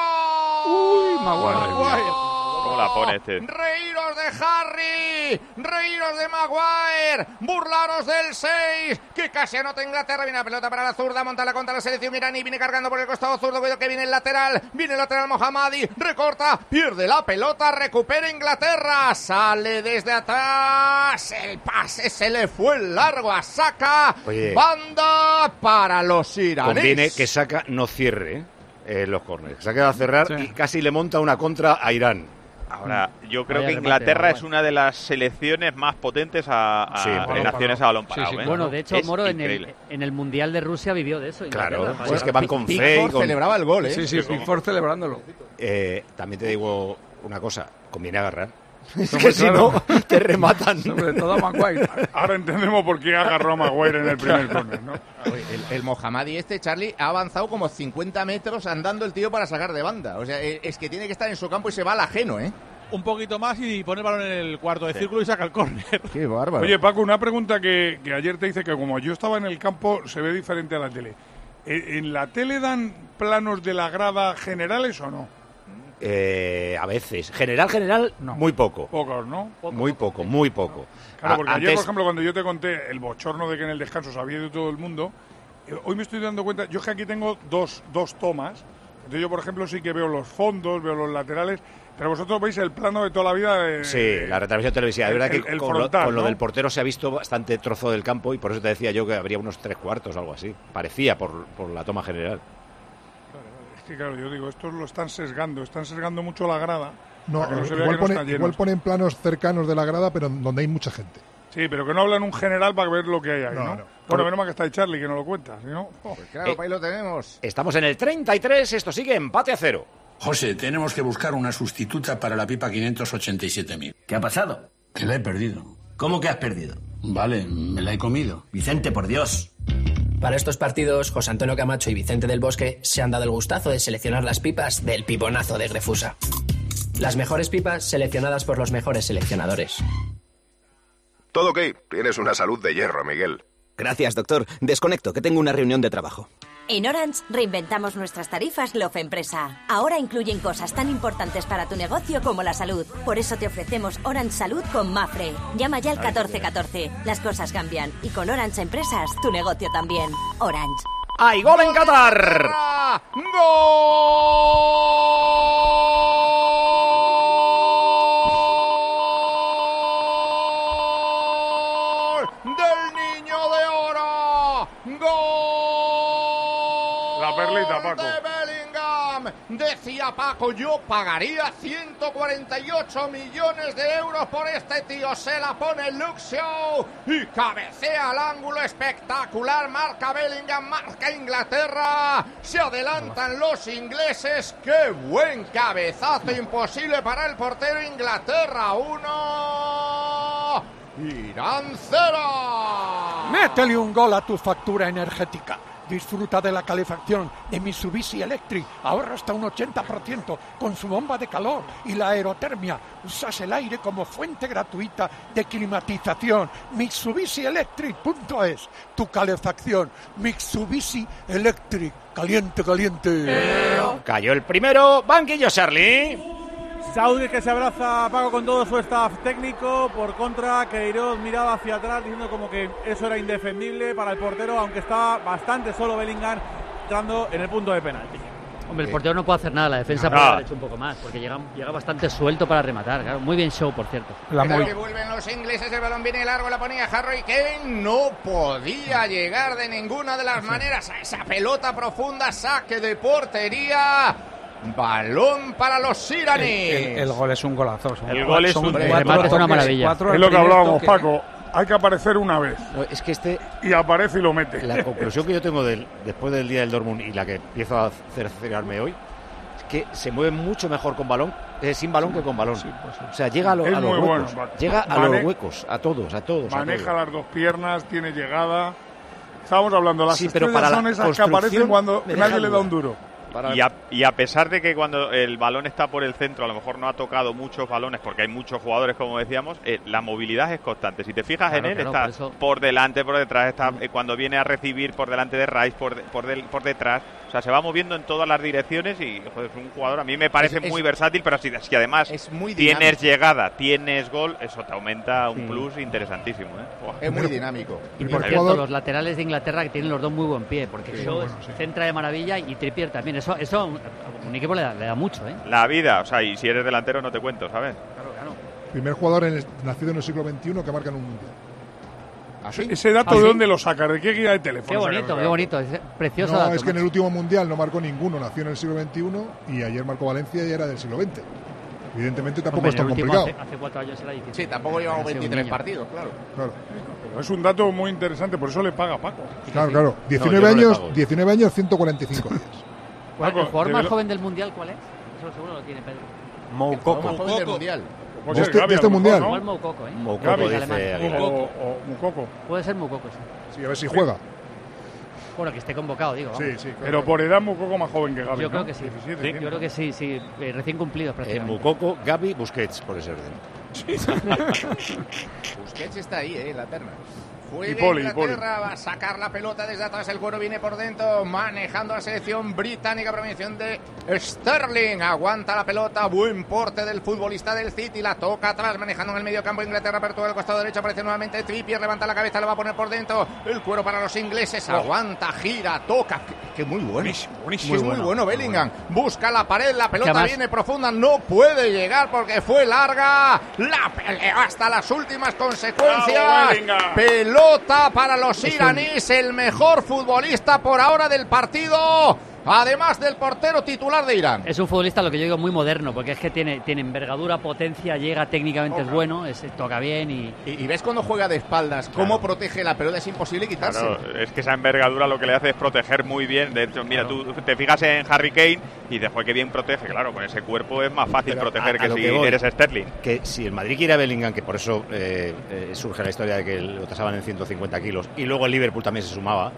Uy, Maguire. Maguire. ¿Cómo la pone este? Reíros de Harry, reíros de Maguire, burlaros del seis, que casi anota Inglaterra. Viene la pelota para la zurda, monta la contra la selección iraní, viene cargando por el costado zurdo, cuidado que viene el lateral, viene el lateral Mohammadi, recorta, pierde la pelota, recupera Inglaterra, sale desde atrás, el pase se le fue largo a Saka, Oye. banda para los iraníes. Conviene que Saka no cierre eh, los córneres. Se ha quedado a cerrar Sí. y casi le monta una contra a Irán. Ahora, yo creo Vaya que remate, Inglaterra Maguire. es una de las selecciones más potentes a, a Sí, de balón naciones parado. a balón Sí, parado. sí, ¿eh? Bueno, de hecho, Es Moro en el, increíble. en el Mundial de Rusia vivió de eso. Claro, Inglaterra. pues es que van con fe y Pickford con... celebraba el gol, ¿eh? Sí, sí, Pickford celebrándolo. Eh, también te digo una cosa, conviene agarrar. Es Hombre, que si claro. no, te rematan. Sobre todo a Maguire. Ahora entendemos por qué agarró a Maguire en el primer córner, ¿no? Oye, El, el Mohammadi este, Charlie, ha avanzado como cincuenta metros andando el tío para sacar de banda. O sea, eh, es que tiene que estar en su campo y se va al ajeno, ¿eh? Un poquito más y pone el balón en el cuarto de círculo y saca el córner. Qué bárbaro. Oye, Paco, una pregunta que, que ayer te hice, que como yo estaba en el campo, se ve diferente a la tele. ¿En en la tele dan planos de la grada generales o no? Eh, a veces. General, general, muy poco. Pocos, ¿no? Muy poco, muy poco. Claro, A- porque ayer, antes- por ejemplo, cuando yo te conté el bochorno de que en el descanso se había ido todo el mundo, eh, hoy me estoy dando cuenta, yo es que aquí tengo dos, dos tomas, entonces yo, por ejemplo, sí que veo los fondos, veo los laterales, pero vosotros veis el plano de toda la vida. De, Sí, la retransmisión televisiva. Es el- verdad el- que el con, frontal, lo, con lo ¿no? del portero se ha visto bastante trozo del campo y por eso te decía yo que habría unos tres cuartos o algo así. Parecía por, por la toma general. Es que claro, yo digo, estos lo están sesgando, están sesgando mucho la grada. no, para que no se vea igual, que no pone, están llenos. igual ponen planos cercanos de la grada, pero donde hay mucha gente. Sí, pero que no hablan un general para ver lo que hay ahí, ¿no? No, no. Bueno, menos mal que está ahí Charlie, que no lo cuenta, si no... oh. Claro, Eh, ahí lo tenemos. Estamos en el treinta y tres, esto sigue empate a cero. José, tenemos que buscar una sustituta para la pipa quinientos ochenta y siete mil. ¿Qué ha pasado? Que la he perdido. ¿Cómo que has perdido? Vale, me la he comido. Vicente, por Dios. Para estos partidos, José Antonio Camacho y Vicente del Bosque se han dado el gustazo de seleccionar las pipas del piponazo de Grefusa. Las mejores pipas seleccionadas por los mejores seleccionadores. Todo ok. Tienes una salud de hierro, Miguel. Gracias, doctor. Desconecto, que tengo una reunión de trabajo. En Orange reinventamos nuestras tarifas Love Empresa. Ahora incluyen cosas tan importantes para tu negocio como la salud. Por eso te ofrecemos Orange Salud con Mafre. Llama ya al catorce catorce. Las cosas cambian y con Orange Empresas tu negocio también. Orange. ¡Hay gol en Qatar! ¡Gol! Decía Paco, yo pagaría ciento cuarenta y ocho millones de euros por este tío. Se la pone Luke Shaw y cabecea al ángulo espectacular. Marca Bellingham, marca Inglaterra. Se adelantan los ingleses. ¡Qué buen cabezazo! Imposible para el portero. Inglaterra uno, Irán cero. Métele un gol a tu factura energética. Disfruta de la calefacción de Mitsubishi Electric. Ahorra hasta un ochenta por ciento con su bomba de calor y la aerotermia. Usas el aire como fuente gratuita de climatización. Mitsubishi Electric punto es. Tu calefacción. Mitsubishi Electric. Caliente, caliente. Cayó el primero. Banquillo, Charlie. Saudi que se abraza a Paco con todo su staff técnico. Por contra, Queiroz miraba hacia atrás diciendo como que eso era indefendible para el portero, aunque estaba bastante solo Bellingham entrando en el punto de penalti. Hombre, el portero no puede hacer nada, la defensa No. puede haber hecho un poco más, porque llega, llega bastante suelto para rematar. Claro, muy bien Shaw, por cierto. La muy... que vuelven los ingleses, el balón viene largo, la ponía Harry Kane, no podía llegar de ninguna de las maneras a esa pelota profunda, saque de portería. Balón para los iraníes. El, el, el gol es un golazo. Son el gol es un remate, una maravilla. Es lo que hablábamos, Paco. Hay que aparecer una vez. No, es que este... Y aparece y lo mete. La conclusión que yo tengo del, después del día del Dortmund y la que empiezo a cerciorarme hoy es que se mueve mucho mejor con balón, eh, sin balón que con balón. Sí, pues sí. O sea, llega a, lo, es a los muy huecos. Bueno, llega a Mane... los huecos, a todos, a todos. Maneja a todos. las dos piernas, tiene llegada. Estábamos hablando, las sí, pero para son esas que aparecen cuando nadie le da un duro. Para... Y, a, y a pesar de que cuando el balón está por el centro a lo mejor no ha tocado muchos balones porque hay muchos jugadores, como decíamos, eh, la movilidad es constante. Si te fijas claro, en él, claro, está por, eso... por delante, por detrás, está eh, cuando viene a recibir por delante de Rice, por, de, por, del, por detrás. O sea, se va moviendo en todas las direcciones y joder, es un jugador, a mí me parece es, muy es, versátil, pero si, si además es muy tienes llegada, tienes gol, eso te aumenta un sí. plus interesantísimo. ¿eh? Es muy dinámico. Y por cierto, los laterales de Inglaterra que tienen los dos muy buen pie, porque sí, Shaw bueno, sí. centra de maravilla y Trippier también. Eso, eso un equipo le da, le da mucho, ¿eh? La vida, o sea, y si eres delantero no te cuento, ¿sabes? Claro, claro. Primer jugador en el, nacido en el siglo veintiuno que marca en un mundial. ¿Así? ¿Ese dato ¿Ah, de sí? dónde lo sacas? ¿De qué guía de teléfono? Qué bonito, qué bonito, es precioso. No, dato, es que en el último mundial no marcó ninguno, nació en el siglo veintiuno y ayer marcó Valencia y era del siglo veinte. Evidentemente tampoco Hombre, es tan complicado. Hace, hace cuatro años era difícil. Sí, tampoco llevamos veintitrés partidos, claro. claro. Pero es un dato muy interesante, por eso le paga Paco. Claro, claro. diecinueve no, años, no diecinueve años, ciento cuarenta y cinco días. Paco, ¿el jugador más joven del mundial cuál es? Eso seguro lo tiene Pedro. Moukoko. El más joven del mundial. De este, de este mundial. Igual Moukoko, ¿eh? Moukoko dice o, o Moukoko. Puede ser Moukoko, sí. Sí, a ver si juega. Bueno, que esté convocado, digo. Sí, sí. Claro. Pero por edad Moukoko más joven que Gavi. Yo creo ¿no? que sí. diecisiete, sí. Yo creo que sí, sí. Eh, recién cumplidos prácticamente. Eh, Moukoko, Gavi, Busquets, por ese orden. Sí. Busquets está ahí, eh, la terna. Fue Inglaterra, va a sacar la pelota desde atrás, el cuero viene por dentro, manejando la selección británica, promoción de Sterling, aguanta la pelota, buen porte del futbolista del City, la toca atrás, manejando en el medio campo, Inglaterra, apertura del costado derecho, aparece nuevamente Trippier, levanta la cabeza, lo va a poner por dentro, el cuero para los ingleses, aguanta, gira, toca, que, que muy bueno, buenísimo, buenísimo, muy, muy bueno, bueno Bellingham, busca la pared, la pelota además, viene profunda, no puede llegar porque fue larga, la pelea hasta las últimas consecuencias, pelota Pelota para los iraníes, el mejor futbolista por ahora del partido, además del portero titular de Irán. Es un futbolista, lo que yo digo, muy moderno, porque es que tiene, tiene envergadura, potencia, llega técnicamente, toca. Es bueno, es, toca bien y... y... Y ves cuando juega de espaldas, claro. Cómo protege la pelota, es imposible quitarse. Claro, es que esa envergadura lo que le hace es proteger muy bien. De hecho, mira, claro. Tú te fijas en Harry Kane y después que bien protege, claro, con ese cuerpo es más fácil Pero proteger a, a que si que voy, eres Sterling. Que si el Madrid quiere a Bellingham, que por eso eh, eh, surge la historia de que lo tasaban en ciento cincuenta kilos, y luego el Liverpool también se sumaba,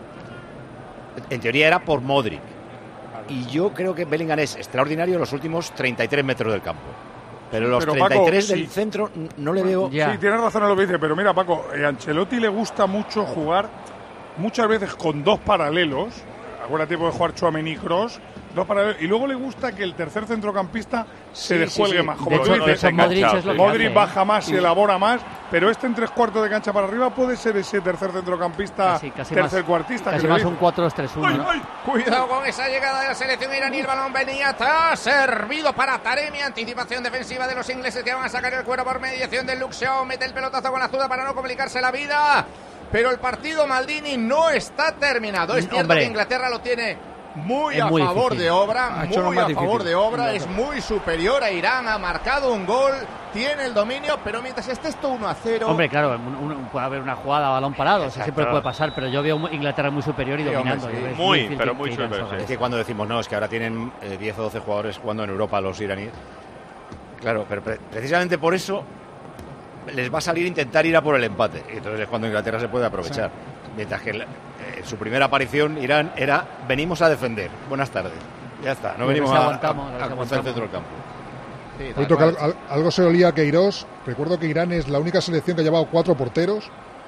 en teoría era por Modric. Y yo creo que Bellingham es extraordinario en los últimos treinta y tres metros del campo. Pero los pero treinta y tres Paco, del sí. centro no le veo... Ya. Sí, tienes razón en lo que dice, pero mira, Paco, a Ancelotti le gusta mucho jugar muchas veces con dos paralelos. Acuérdate, puede jugar Tchouaméni Kroos, dos paralelos, y luego le gusta que el tercer centrocampista se sí, descuelgue sí, sí. más. Como de hecho, dices, de hecho, Modric, es lo que Modric hace, baja más sí. y elabora más, pero este en tres cuartos de cancha para arriba puede ser ese tercer centrocampista, casi, casi tercer más, cuartista. Casi que más un cuatro dos tres uno, ¿no? Cuidado con esa llegada de la selección iraní, el balón venía atrás, servido para Taremi, anticipación defensiva de los ingleses que van a sacar el cuero por mediación del Luke Shaw, mete el pelotazo con la zurda para no complicarse la vida, pero el partido Maldini no está terminado, es cierto Hombre. que Inglaterra lo tiene muy es a muy favor difícil. de obra, Ha hecho lo muy más a difícil. favor de obra, es muy superior a Irán, ha marcado un gol, tiene el dominio, pero mientras esté esto uno a cero... Hombre, claro, un- un- puede haber una jugada a balón parado, o sea, siempre puede pasar, pero yo veo Inglaterra muy superior y Sí, dominando. hombre, sí. Yo creo que es Muy, difícil pero que- muy que Irán superior. salga. Es que cuando decimos, no, es que ahora tienen eh, diez o doce jugadores jugando en Europa los iraníes. Claro, pero pre- precisamente por eso les va a salir intentar ir a por el empate. Y entonces es cuando Inglaterra se puede aprovechar. Mientras que la- eh, su primera aparición, Irán, era venimos a defender. Buenas tardes. Ya está, no Lo que venimos se a, aguantamos, lo a- que a se cruzar el aguantamos. centro del campo. Sí, Por tal cierto, que cual. al- al- algo se olía a Queiroz. Recuerdo que Irán es la única selección que ha llevado cuatro porteros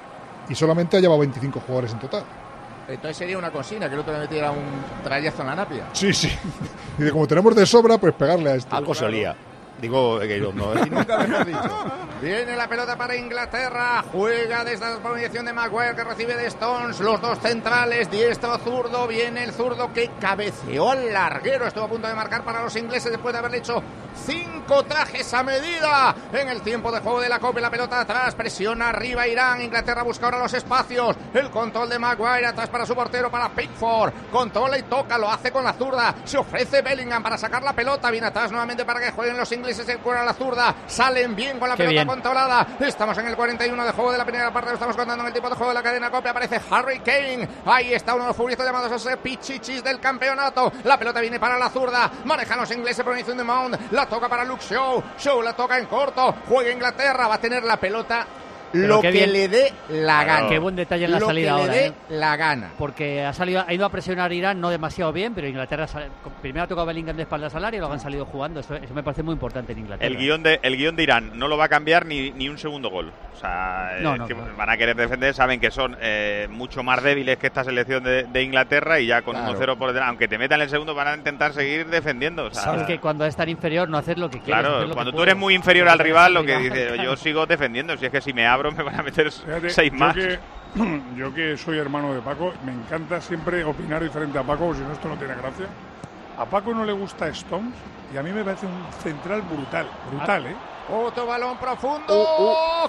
y solamente ha llevado veinticinco jugadores en total. Entonces sería una consigna, que el otro le metiera un trayazo en la napia. Sí, sí. Y de como tenemos de sobra, pues pegarle a este. Algo se olía. Digo, eh, Queiroz, no. Y nunca mejor dicho. Viene la pelota para Inglaterra. Juega desde la posición de Maguire, que recibe de Stones. Los dos centrales, diestro zurdo. Viene el zurdo que cabeceó al larguero. Estuvo a punto de marcar para los ingleses después de haberle hecho cinco trajes a medida en el tiempo de juego de la Copa. La pelota atrás, presiona arriba Irán. Inglaterra busca ahora los espacios. El control de Maguire atrás para su portero, para Pickford. Controla y toca, lo hace con la zurda. Se ofrece Bellingham para sacar la pelota. Viene atrás nuevamente para que jueguen los ingleses. Se cuela la zurda. Salen bien con la Qué pelota bien. controlada. Estamos en el cuarenta y uno de juego de la primera parte. Lo estamos contando en el tiempo de juego de la cadena Copa. Aparece Harry Kane. Ahí está uno de los futbolistas llamados a Pichichis del campeonato. La pelota viene para la zurda. Manejan los ingleses por inicio de Mount. La toca para Luke Shaw. Shaw la toca en corto. Juega Inglaterra. Va a tener la pelota Pero lo qué que bien. le dé la gana. Qué buen detalle en la Lo salida que ahora, le dé ¿eh? la gana. Porque ha salido, ha ido a presionar a Irán, no demasiado bien, pero Inglaterra sale- primero ha tocado Bellingham de espaldas al área y luego han salido jugando. Eso, eso me parece muy importante en Inglaterra. El guión, de, el guión de Irán no lo va a cambiar ni, ni un segundo gol. O sea, No, eh, no, que claro. van a querer defender, saben que son eh, mucho más débiles que esta selección de, de Inglaterra y ya con Claro. uno cero por detrás, aunque te metan el segundo, van a intentar seguir defendiendo. O sea, Sabes que cuando es tan inferior no haces lo que quieres. claro, haces lo que cuando tú puedes. eres muy inferior al rival, lo que Rival, dices, claro. yo sigo defendiendo. Si es que si me abro, me van a meter Fíjate, seis yo más. Que, yo que soy hermano de Paco, me encanta siempre opinar diferente a Paco, porque si no esto no tiene gracia. A Paco no le gusta Stones y a mí me parece un central brutal, brutal, ¿eh? Otro balón profundo.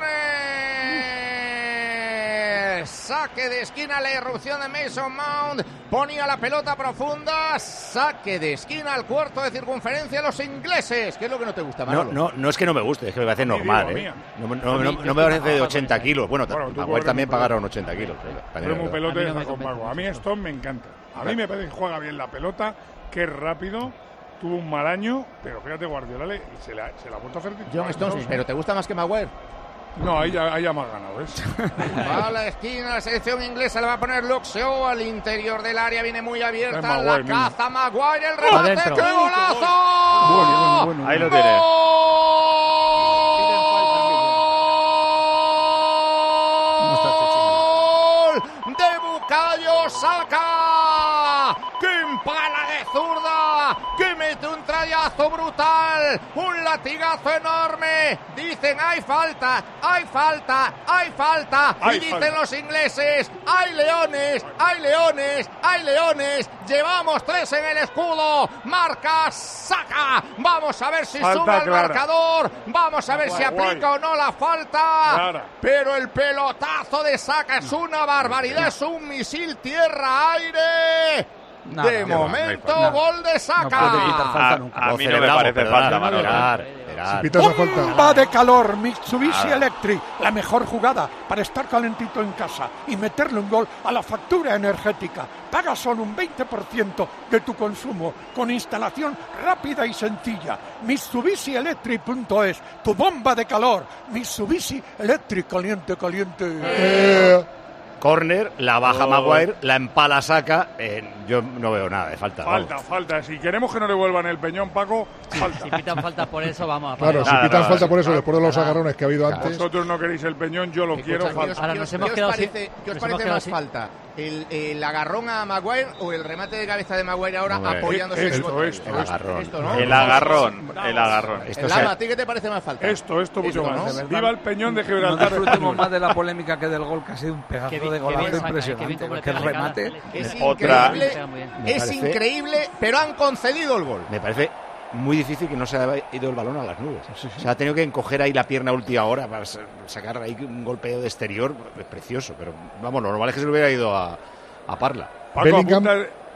Corner. Saque de esquina, la irrupción de Mason Mount. Ponía la pelota profunda. Saque de esquina al cuarto de circunferencia los ingleses. ¿Qué es lo que no te gusta, No, Manolo? no, no es que no me guste, es que me parece A mí, normal, digo, a ¿eh? mí. No, no, A mí, no, yo no estoy me parece de trabajando ochenta con kilos. Bueno, Bueno, tú Maguire corres también muy bien. pagaron ochenta kilos. pero también Pero es muy verdad. pelota A mí no está me con convence Paco. A mí mucho. Stone me encanta. A mí me parece que juega bien la pelota, que es rápido, tuvo un mal año, pero fíjate, Guardiola le- se la, se la ha vuelto a hacer John titular. Stones, ¿pero te gusta más que Maguire? No, ahí ya, ahí ya me ha ganado, ¿ves? Va a la esquina, la selección inglesa le va a poner Luke Shaw al interior del área, viene muy abierta, Es la Maguire, niño. caza Maguire, el remate, Adentro. ¡qué golazo! Bueno, bueno, bueno. Ahí lo tienes. ¡Gol de Bukayo Saka! ¡Qué empala de zurda! ¡Que mete un trayazo brutal! ¡Un latigazo enorme! Dicen, hay falta, hay falta, hay falta. Hay y dicen falta. los ingleses, hay leones, hay leones, hay leones. Llevamos tres en el escudo. Marca Saka. Vamos a ver si Falta sube el clara. marcador. Vamos a ver si Guay, aplica o no la falta. Clara. Pero el pelotazo de Saka es una barbaridad. Es un misil tierra-aire. Nada, de nada, momento, nada. gol de Saka. No puede quitar falta A, nunca. a Lo mí no me celebramos, parece perdona, falta, Manolo. esperar, esperar. Si pitas la falta. Bomba de calor, Mitsubishi Electric, la mejor jugada para estar calentito en casa y meterle un gol a la factura energética. Paga solo un veinte por ciento de tu consumo con instalación rápida y sencilla. Mitsubishi Electric punto es, tu bomba de calor. Mitsubishi Electric, caliente, caliente. Eh, Corner, la baja Oh. Maguire, la empala Saka. eh, yo no veo nada de falta. vamos. Falta, falta. Si queremos que no le vuelvan el peñón, Paco, falta. Si pitan falta por eso, vamos a claro, si Nada, pitan nada, falta sí, por eso, claro. después de los Nada. agarrones que ha habido antes. Vosotros no queréis el peñón, yo lo quiero, Escucha, ¿qué os- falta. Ahora qué nos os- hemos qué os quedado parece, sin- qué os nos parece hemos quedado más sin- falta? ¿El, el agarrón a Maguire o el remate de cabeza de Maguire ahora Hombre, apoyándose en el esto, contrario? esto, El agarrón. Esto, ¿no? El agarrón, el agarrón. Esto El se- Lama, ¿a ti qué te parece más falta? Esto, esto mucho Esto, más. ¿no? Viva el peñón de No Gibraltar. disfrutemos más de la polémica que del gol, que ha sido un pedazo Qué bien- de qué bien golazo saca, impresionante. qué bien cómo le Porque el pega la cara, remate. le- Es Otra- increíble, Pega muy bien. Me es parece- increíble, pero han concedido el gol. Me parece muy difícil que no se haya ido el balón a las nubes. O sea, ha tenido que encoger ahí la pierna a última hora para sa- sacar ahí un golpeo de exterior. Es precioso, pero vamos, lo normal es que se le hubiera ido a, a Parla. Paco, Bellingham- apunta-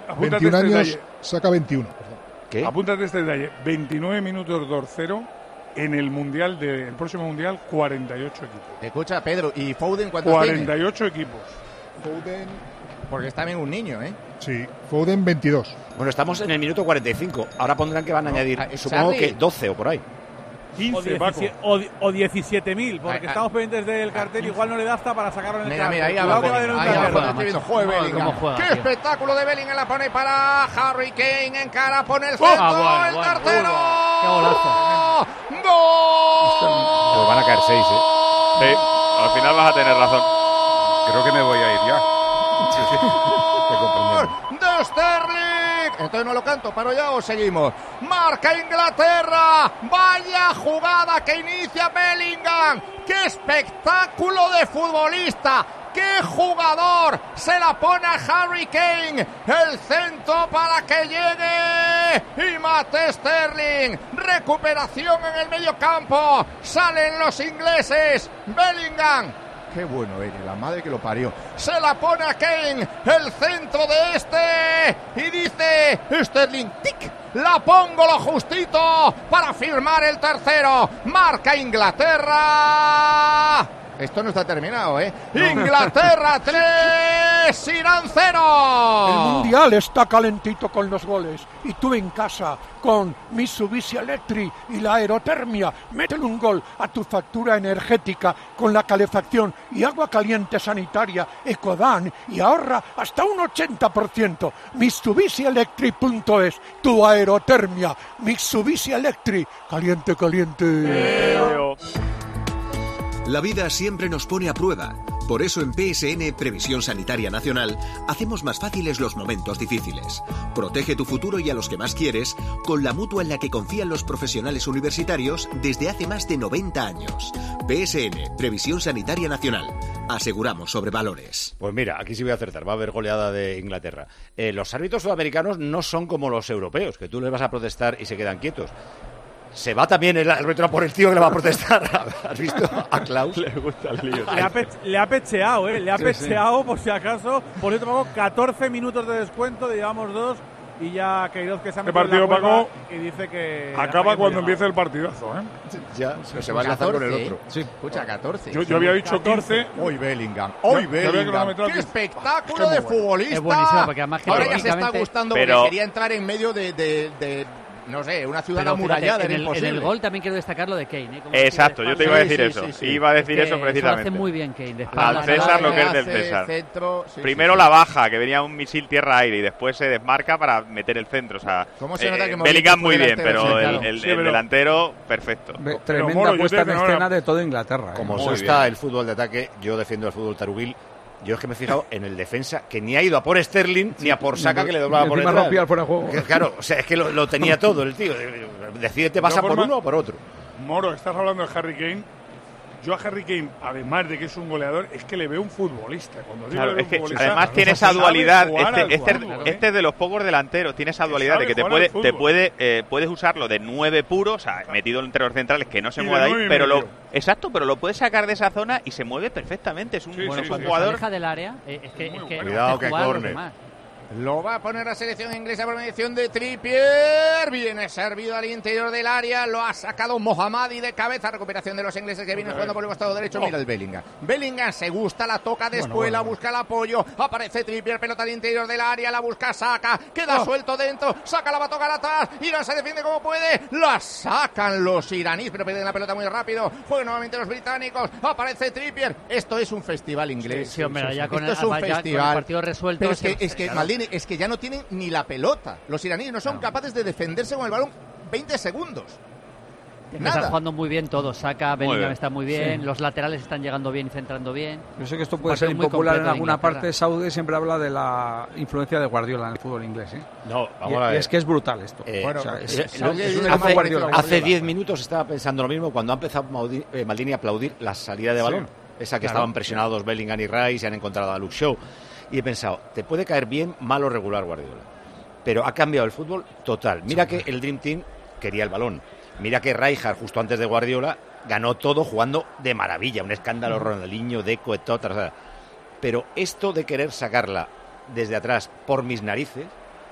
apúntate veintiún este años, detalle. saca veintiuno. ¿Qué? Apúntate este detalle. veintinueve minutos dos cero en el mundial de, el próximo mundial, cuarenta y ocho equipos. Escucha, Pedro, ¿y Foden cuántos cuarenta y tiene? ocho equipos. Foden. Porque está bien un niño, ¿eh? Sí, Foden veintidós. Bueno, estamos en el minuto cuarenta y cinco. Ahora pondrán que van a No, añadir, ah, supongo Charlie. que doce o por ahí. O, quince, Paco. diecisiete, o, di- o diecisiete mil, porque Ah, ah. estamos pendientes del cartel, igual no le da hasta para sacarlo en el Mira, cartel. mira, ahí Cuidado abajo. que va a haber un Ahí Inglaterra. abajo estoy viendo. Joder, ¿Cómo Bellingham. juega, ¡Qué tío? espectáculo de Bellingham! La pone para Harry Kane. En cara, pone el Ah, centro. bueno, el bueno, tercero. qué golazo. ¡Gol! Pues van a caer seis, ¿eh? Sí, al final vas a tener razón. Creo que me voy a ir ya. Sí, sí. Te comprendemos. De Sterling. Entonces no lo canto, paro ya o seguimos. Marca Inglaterra. Vaya jugada que inicia Bellingham. ¡Qué espectáculo de futbolista! ¡Qué jugador! Se la pone a Harry Kane. El centro para que llegue. Y mate Sterling. Recuperación en el medio campo. Salen los ingleses. Bellingham. Qué bueno eres, la madre que lo parió. Se la pone a Kane, el centro de este. Y dice Sterling, tic, la pongo lo justito para firmar el tercero. Marca Inglaterra. Esto no está terminado, ¿eh? Inglaterra tres, Irán cero. El Mundial está calentito con los goles. Y tú en casa, con Mitsubishi Electric y la aerotermia, métele un gol a tu factura energética con la calefacción y agua caliente sanitaria Ecodan y ahorra hasta un ochenta por ciento. Mitsubishi Electric punto es, tu aerotermia. Mitsubishi Electric, caliente, caliente. La vida siempre nos pone a prueba. Por eso en P S N Previsión Sanitaria Nacional hacemos más fáciles los momentos difíciles. Protege tu futuro y a los que más quieres con la mutua en la que confían los profesionales universitarios desde hace más de noventa años. P S N Previsión Sanitaria Nacional. Aseguramos sobre valores. Pues mira, aquí sí voy a acertar. Va a haber goleada de Inglaterra. Eh, los árbitros sudamericanos no son como los europeos, que tú les vas a protestar y se quedan quietos. Se va también el árbitro por el tío que le va a protestar. ¿Has visto a Klaus? Le gusta el lío. Le ha, pe- le ha pecheado, ¿eh? Le ha Sí, pecheado, por si acaso. Por eso tengo catorce minutos de descuento, llevamos dos. Y ya Queiroz que se ha Este metido en la partido, cueva Paco, y dice que... acaba hasta cuando que empiece el partidazo, ¿eh? Ya, pero se va a enlazar con el otro. Sí. Escucha, catorce. Yo, yo había dicho quince. Hoy Bellingham. Hoy Yo- yo había Bellingham. cronometrado ¡Qué que- espectáculo Es que de muy bueno. futbolista! Es buenísimo, porque además que Ahora ya se está técnicamente- gustando Pero- porque quería entrar en medio de, de, de no sé, una ciudad Pero fíjate, amurallada. en, Era el, en imposible. el gol también quiero destacar lo de Kane. ¿eh? Como Exacto, tira de yo te iba a espalda. decir Sí, eso. sí, sí. Iba a decir Es eso que precisamente. Lo hace muy bien Kane. De Al espalda. César lo que es Hace del César. centro, sí, Primero sí, la sí. baja, que venía un misil tierra-aire y después se desmarca para meter el centro. O sea, ¿Cómo se nota que Mourinho Bellingham fue muy bien, delantero? pero Sí, el, claro. el- Sí, el pero- delantero, perfecto. Ve- Pero, Tremenda Moro, yo puesta te en decía, escena ahora- de todo Inglaterra. ¿eh? Como Muy eso bien. está el fútbol de ataque, yo defiendo el fútbol tarugil. Yo es que me he fijado en el defensa que ni ha ido a por Sterling ni a por Saka, que le doblaba Y por encima detrás. rompía el fuera de juego. Que, Claro, o sea, es que lo, lo tenía todo el tío. Decídete, ¿pasa por forma- uno o por otro? Moro, estás hablando de Harry Kane. Yo a Harry Kane, además de que es un goleador, es que le veo un futbolista. Cuando digo Claro, le veo es un que futbolista, además tiene esa sabe dualidad. jugar al Este, este, fútbol, ¿eh? este es de los pocos delanteros, tiene esa Que dualidad de sabe que te jugar puede, al te fútbol. puede, eh, puedes usarlo de nueve puro, o sea, metido entre los centrales que no se Y de mueva de ahí, nueve y pero lo, medio. exacto, pero lo puedes sacar de esa zona y se mueve perfectamente. Es un, Sí, es sí, un sí. Cuando se jugador. aleja del área, eh, es que, es que Cuidado hace que jugar a los córner. demás. Lo va a poner la selección inglesa por mediación de Trippier. Viene servido al interior del área. Lo ha sacado Mohammadi de cabeza. Recuperación de los ingleses que vienen jugando por el costado derecho. Mira el Bellingham. Bellingham se gusta, la toca de espuela, busca el apoyo. Aparece Trippier, pelota al interior del área. La busca, saca. Queda suelto dentro. Saca, la va a tocar atrás. Irán se defiende como puede. La sacan los iraníes, pero pierden la pelota muy rápido. Juegan nuevamente los británicos. Aparece Trippier. Esto es un festival inglés. Sí, hombre, ya con Esto el- es un ya con el festival. partido resuelto, Pero es que, se- es que claro. Maldini, es que ya no tienen ni la pelota. Los iraníes no son capaces de defenderse con el balón veinte segundos. Están Nada. jugando muy bien todos. Saca, Bellingham bien. está muy bien. Sí. Los laterales están llegando bien y centrando bien. Yo sé que esto puede Partido ser muy impopular en completo de alguna Inglaterra. parte. Saudi siempre habla de la influencia de Guardiola en el fútbol inglés. ¿eh? No, Y, vamos a y ver. es que es brutal esto. Eh, O sea, es- eh, es- lo- es es un una- equipo hace- Guardiola. hace diez minutos estaba pensando lo mismo cuando ha empezado Maudi- eh, Maldini a aplaudir la salida de balón. Esa que Claro. estaban presionados Bellingham y Rice y han encontrado a Luke Shaw. Y he pensado, te puede caer bien, mal o regular Guardiola. Pero ha cambiado el fútbol total. Mira que el Dream Team quería el balón. Mira que Rijkaard, justo antes de Guardiola, ganó todo jugando de maravilla. Un escándalo, Ronaldinho, Deco, Eto'o, o sea, pero esto de querer sacarla desde atrás por mis narices,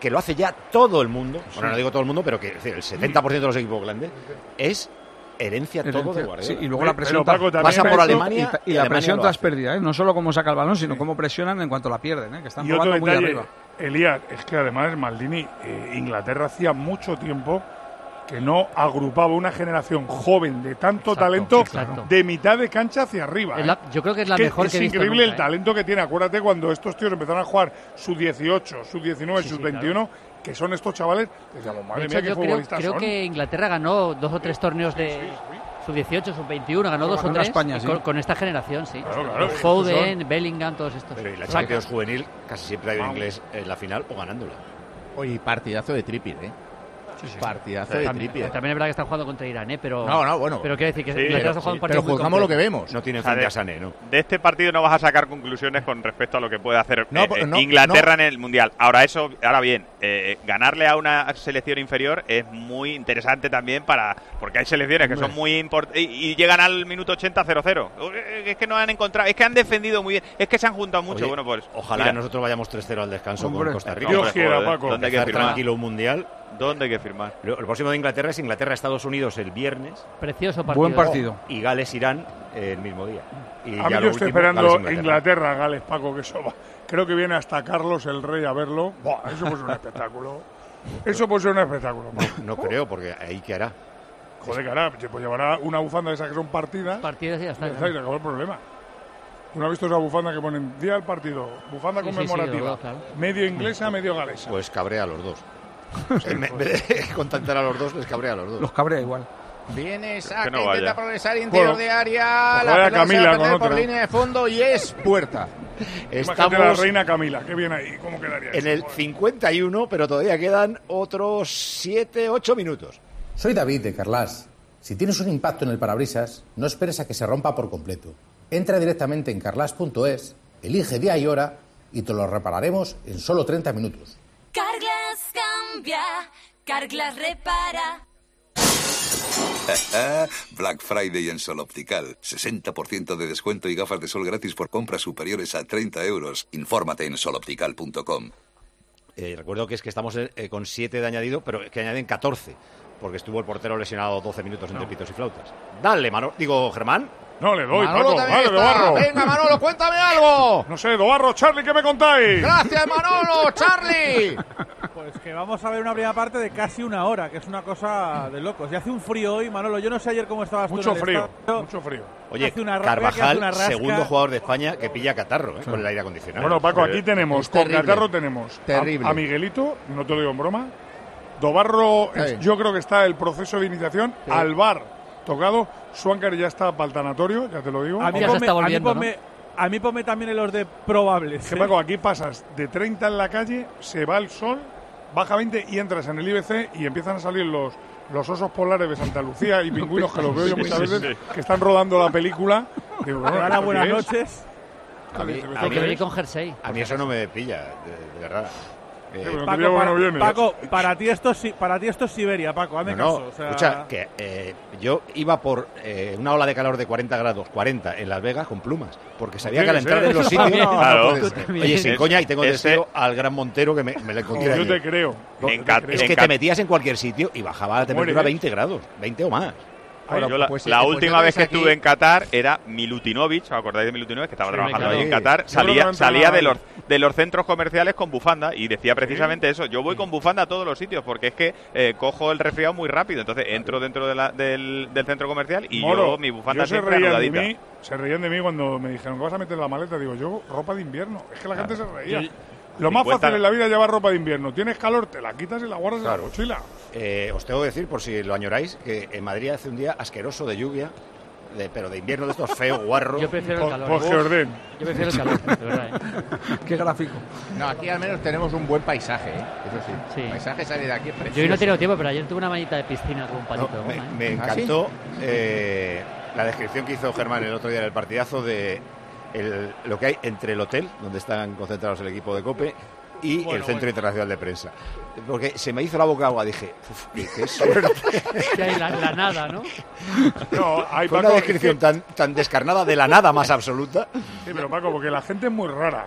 que lo hace ya todo el mundo, bueno, no digo todo el mundo, pero que es decir, el setenta por ciento de los equipos grandes es herencia, Herencia, todo de Guardiola. sí, y luego la presión Pero, Paco, tras- pasa por y- Alemania y, y la presión tras pérdida, ¿eh? No solo cómo saca el balón, sino cómo presionan en cuanto la pierden, ¿eh? Que están Y otro jugando muy detalle, arriba. Elías, es que además Maldini, eh, Inglaterra hacía mucho tiempo que no agrupaba una generación joven de tanto Exacto, talento exacto. de mitad de cancha hacia arriba. Es ¿eh? la- yo creo que es la mejor es que he visto increíble nunca, el ¿eh? talento que tiene. Acuérdate cuando estos tíos empezaron a jugar sub dieciocho, sub diecinueve, Sí, sub sí, veintiuno, que son estos chavales, decíamos, madre De hecho, mía, qué yo creo, futbolistas creo son. que Inglaterra ganó dos o tres torneos de sub dieciocho, sub veintiuno, ganó dos o ganó tres España, y sí. con, con esta generación, sí. Claro, claro, Foden, son- Bellingham, todos estos. Pero y la Saka. Champions juvenil casi siempre hay un inglés en la final o ganándola. Oye, partidazo de Trippier, ¿eh? Partidazo de También, Trippier. también es verdad que están jugando contra Irán, ¿eh? Pero, No, no, bueno. Pero quiero decir que Sí, Inglaterra pero- está jugando un sí, partido Pero muy juzgamos lo que completo. vemos. No tiene O sea, frente de- a Sané, ¿no? De este partido no vas a sacar conclusiones con respecto a lo que puede hacer No, eh, pues eh, no, Inglaterra no. en el Mundial. Ahora eso, ahora bien, eh, ganarle a una selección inferior es muy interesante también para porque hay selecciones que son muy importantes y, y llegan al minuto ochenta cero cero. Es que no han encontrado, es que han defendido muy bien, es que se han juntado mucho. Oye, bueno, pues ojalá mira, nosotros vayamos tres cero al descanso Hombre, con Costa Rica. Dios hombre, quiera, joder, Paco. ¿dónde hay que Estar firmar? tranquilo un mundial. ¿Dónde hay que firmar? Lo- El próximo de Inglaterra es Inglaterra-Estados Unidos el viernes Precioso partido. Buen partido. y Gales-Irán el mismo día. Y A mí ya yo lo estoy último, esperando Gales-Inglaterra. Inglaterra, Gales, Paco, que eso va. Creo que viene hasta Carlos el Rey a verlo. Buah, eso puede ser un espectáculo. Eso puede ser un espectáculo. Paco. No creo, porque ahí qué hará. Joder, cara, pues llevará una bufanda de esas que son partidas. Partidas y ya está. Ya está, y se acabó el problema. ¿Tú no has visto esa bufanda que ponen día del partido? Bufanda Sí, sí, sí, conmemorativa. los dos, claro. Medio inglesa, medio galesa. Pues cabrea a los dos. En vez de contactar a los dos, les cabrea a los dos. Los cabrea igual. Viene Que Saka, no intenta vaya. progresar interior Bueno, de área. pues La vaya pelota se va a Camila perder con por otra. línea de fondo y es puerta. Imagínate la Estamos reina Camila, qué bien ahí, ¿cómo quedaría en eso? el Joder. cincuenta y uno, pero todavía quedan otros siete, ocho minutos. Soy David de Carlas. Si tienes un impacto en el parabrisas, no esperes a que se rompa por completo. Entra directamente en carlas punto es, elige día y hora y te lo repararemos en solo treinta minutos. Carglass cambia, Carglass repara. Black Friday en Sol Optical. sesenta por ciento de descuento y gafas de sol gratis por compras superiores a treinta euros. Infórmate en sol optical punto com. Eh, recuerdo que es que estamos eh, con siete de añadido, pero que añaden catorce, porque estuvo el portero lesionado doce minutos entre pitos y flautas. Dale, Manolo. Digo, Germán. No, le doy, Manolo Paco, también dale, está. Dobarro. Venga, Manolo, cuéntame algo. No sé, Dobarro, Charlie, ¿qué me contáis? Gracias, Manolo, Charlie. Pues que vamos a ver una primera parte de casi una hora, que es una cosa de locos. Y hace un frío hoy, Manolo. Yo no sé ayer cómo estabas tú Mucho en el frío, estadio. mucho frío. Oye, Hace una ra- vea que hace Carvajal, una rasca. segundo jugador de España que pilla catarro, eh, con el aire acondicionado. Bueno, Paco, aquí Eh, tenemos, es con terrible. Catarro tenemos a- Terrible. A, Miguelito, no te lo digo en broma. Dobarro, Sí. es- yo creo que está el proceso de iniciación. Sí. Alvar, tocado. Swankar ya está para el tanatorio, ya te lo digo. A mí, Ya se ponme, está a mí volviendo, ponme- a mí ponme también en los de probables. Que ¿eh? Paco, aquí pasas de treinta en la calle, se va el sol, baja veinte y entras en el I B C y empiezan a salir los, los osos polares de Santa Lucía y pingüinos que los veo yo muchas Sí, sí, veces, sí. que están rodando la película. Digo, bueno, Hola, ¿esto buenas qué es? noches. A mí, ¿Esto a qué mí- Yo voy es? con jersey. a mí eso no me pilla, de, de verdad. Eh, Sí, pero no te Paco, digo, para, bueno, viene. Paco, para ti esto es, Si- para ti esto es Siberia, Paco, hazme no, no, caso. O sea, escucha, que eh, yo iba por eh, una ola de calor de cuarenta grados, cuarenta en Las Vegas con plumas, porque sabía que tiene al entrar que en los ser. sitios... No, Claro. puede ser. Oye, sin Es- coña, y tengo ese- testigo al gran Montero que me, me lo encontré Yo ayer. te creo. yo En te Cat- creo. Es que en te Cat- metías en cualquier sitio y bajaba la temperatura a Mueres. veinte grados, veinte o más. Bueno, yo la, pues, la eh, pues última yo vez que ves aquí- estuve en Qatar era Milutinovic, ¿os acordáis de Milutinovic? Que estaba Sí, trabajando claro. ahí en Qatar. Yo creo que Salía, no salía de, entrenaba los, de los centros comerciales con bufanda y decía precisamente eso. Yo voy con bufanda a todos los sitios porque es que eh, cojo el resfriado muy rápido. Entonces entro dentro de la- del, del centro comercial y Moro, yo mi bufanda yo se siempre reían de anudadita. mí, se reían de mí cuando me dijeron que vas a meter la maleta. Digo, yo ropa de invierno. Es que la gente se reía. Yo- Lo más cincuenta fácil en la vida es llevar ropa de invierno. Tienes calor, te la quitas y la guardas Claro. en la mochila. Eh, os tengo que decir, por si lo añoráis, que en Madrid hace un día asqueroso de lluvia, de- pero de invierno de estos feos, guarros. Yo prefiero el Por, calor. por Uf, Geordén. Yo prefiero el calor, de verdad. ¿eh? Qué gráfico. No, aquí al menos tenemos un buen paisaje, ¿eh? Eso sí. Sí. El paisaje salir de aquí es precioso. Yo hoy no he tenido tiempo, pero ayer tuve una manita de piscina con un No, palito de me, goma, ¿eh? me ¿Ah, sí? encantó eh, la descripción que hizo Germán el otro día en el partidazo de el- lo que hay entre el hotel, donde están concentrados el equipo de COPE, y Bueno, el Centro bueno. Internacional de Prensa. Porque se me hizo la boca agua, dije, "Uf, qué, qué suerte". Que hay la, la nada, ¿no? No, hay Fue Paco, una es que- descripción tan, tan descarnada de la nada más absoluta. Sí, pero Paco, porque la gente es muy rara.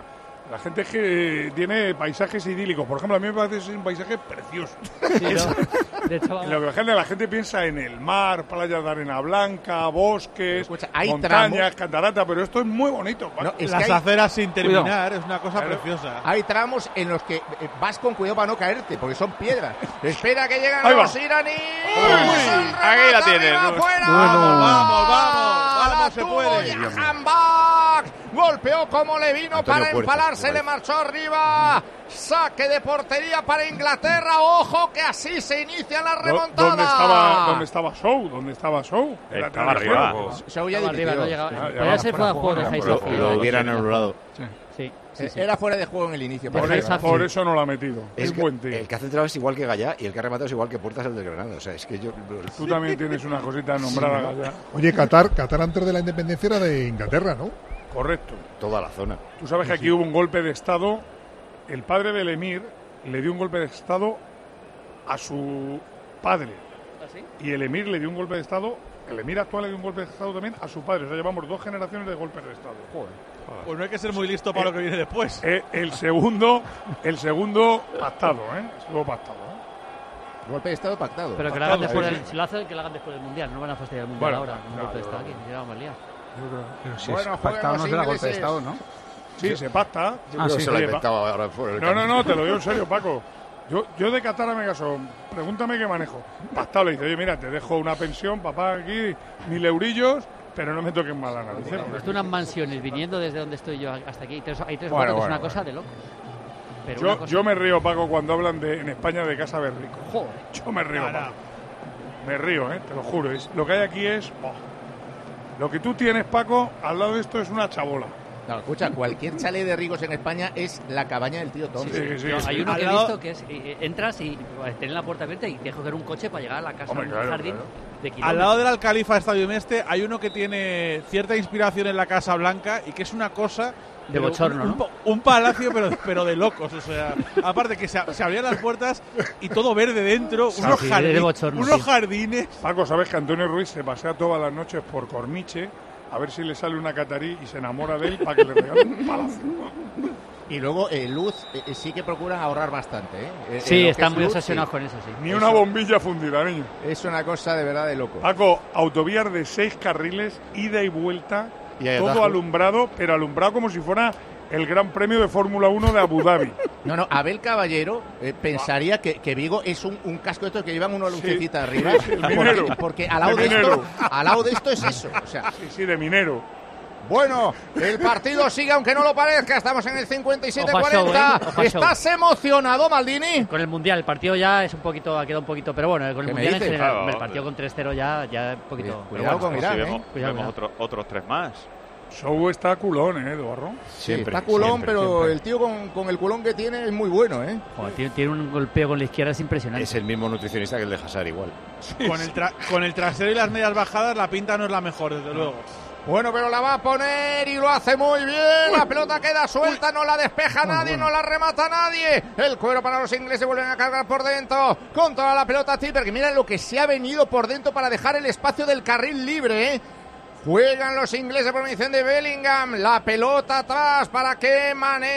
La gente es que tiene paisajes idílicos. Por ejemplo, a mí me parece que es un paisaje precioso. Sí, ¿no? De hecho, vamos. Lo que la gente, la gente piensa en el mar, playas de arena blanca, bosques, Escucha, hay montañas, tramos- cataratas, pero esto es muy bonito. No, es Las que hay- aceras sin terminar, Cuidado. es una cosa Claro. preciosa. Hay tramos en los que eh, vas con cuidado para no caerte, porque son piedras. Espera que llegan Ahí va. los iraníes. Uy, ahí la tienes. ¡Afuera! Vamos, vamos, vamos, vamos, se tuvo puede. Jahan Bach. Golpeó como le vino Antonio para Puerta, empalarse, le marchó arriba. Saque de portería para Inglaterra. Ojo que así se inicia la ¿Dó- remontada. ¿Dónde estaba, ¿Dónde estaba Show? ¿Dónde estaba Show? El Estaba lateral arriba. izquierdo. Show ya Estaba arriba, dimitió. no llegaba. Ya, ya Podía va ser fuera fuera de de juego de juego, Jason pero Field. Lo hubieran anulado. Sí, sí, sí. Era fuera de juego en el inicio. Por por eso- eso. Por eso no lo ha metido. Es Es que buen tío. el que ha centrado es igual que Gallá y el que ha rematado es igual que Puertas el de Granada. O sea, es que yo... Tú también tienes una cosita nombrada, Gallá. Oye, Qatar, Qatar antes de la independencia era de Inglaterra, ¿no? Correcto. Toda la zona. Tú sabes que aquí hubo un golpe de Estado. El padre del emir le dio un golpe de Estado a su padre. ¿Ah, sí? Y el emir le dio un golpe de Estado, el emir actual le dio un golpe de Estado también a su padre. O sea, llevamos dos generaciones de golpes de Estado. Pues no hay que ser muy listo para lo que viene después. Eh, el segundo, el segundo pactado, ¿eh? Estuvo pactado, ¿eh? Golpe de Estado pactado. Pero que lo hagan Pactado, después sí, del, sí. si lo hacen, que lo hagan después del Mundial. No van a fastidiar el Mundial Bueno, ahora. Un no, golpe de yo Estado creo aquí. Ya vamos a liar. Pero si Bueno, es juegan pactado, los no será golpe de ingleses. Estado, ¿no? Sí, se pacta. Yo Ah, creo sí. que se lo ha Oye, inventado ahora por el No, no, camino. no, te lo digo en serio, Paco. Yo, yo de Qatar me caso, pregúntame qué manejo. Pactado le dice, oye, mira, te dejo una pensión, papá, aquí, mil eurillos, pero no me toques más la nariz. ¿eh? He visto unas mansiones viniendo desde donde estoy yo hasta aquí. Hay tres, hay tres Bueno, fotos, es bueno, una cosa de locos. Pero Yo, una cosa- yo me río, Paco, cuando hablan de, en España de Casa Berrico. Joder. Yo me río, Nada. Paco. Me río, ¿eh? Te lo juro. Es, lo que hay aquí es... oh. Lo que tú tienes, Paco, al lado de esto es una chabola. No, escucha, cualquier chalet de ricos en España es la cabaña del tío Tom. Sí, sí, No, sí. hay uno Al que he lado- visto que es, eh, eh, entras y eh, tienes la puerta abierta y tienes que coger un coche para llegar a la casa, Hombre, un claro, jardín claro. de kilómetros. Al lado del Al-Khalifa Stadium este hay uno que tiene cierta inspiración en la Casa Blanca y que es una cosa... De pero bochorno, un, ¿no? un pa- un palacio, pero, pero de locos. O sea, aparte que se, se abrían las puertas y todo verde dentro, Sí, unos, sí, jardín- de bochorno, unos sí. jardines. Paco, ¿sabes que Antonio Ruiz se pasea todas las noches por Corniche a ver si le sale una catarí y se enamora de él para que le regale un palacio? Y luego eh, luz eh, sí que procuran ahorrar bastante. ¿eh? Eh, en Sí, lo que están es muy luz, obsesionados sí. con eso, sí. Ni Eso. una bombilla fundida, niño. Es una cosa de verdad de loco. Paco, autovías de seis carriles, ida y vuelta, Y hay todo atajos. alumbrado, pero alumbrado como si fuera el Gran Premio de Fórmula uno de Abu Dhabi. No, no, Abel Caballero eh, pensaría que, que Vigo es un, un casco de estos que llevan una lucecita Sí, arriba. sí, el porque, minero. porque al lado El de esto, minero. al lado de esto es eso. O sea, Sí, sí, de minero. bueno, el partido sigue aunque no lo parezca. Estamos en el cincuenta y siete Ojo a show, cuarenta. ¿eh? Ojo a show. ¿Estás emocionado, Maldini? Con el Mundial, el partido ya es un poquito, ha quedado un poquito, pero bueno, con el ¿Qué me Mundial en dices? general, Claro, el partido con tres cero ya, ya un poquito... Cuidado, pero cuidado bueno, con Si Irán, vemos, ¿eh? Cuidado, vemos cuidado. otro- otros tres más. Show está culón, ¿eh, Eduardo? Siempre, Está culón, siempre, pero siempre. el tío con, con el culón que tiene es muy bueno, ¿eh? Joder, tiene, tiene un golpeo con la izquierda, es impresionante. Es el mismo nutricionista que el de Hazard, igual. Con el, tra- con el trasero y las medias bajadas la pinta no es la mejor, desde luego. Bueno, pero la va a poner y lo hace muy bien. La pelota queda suelta, no la despeja nadie, no la remata nadie. El cuero para los ingleses, vuelven a cargar por dentro. Con toda la pelota Tipper, que mira lo que se ha venido por dentro para dejar el espacio del carril libre, ¿eh? Juegan los ingleses por medición de Bellingham. La pelota atrás para que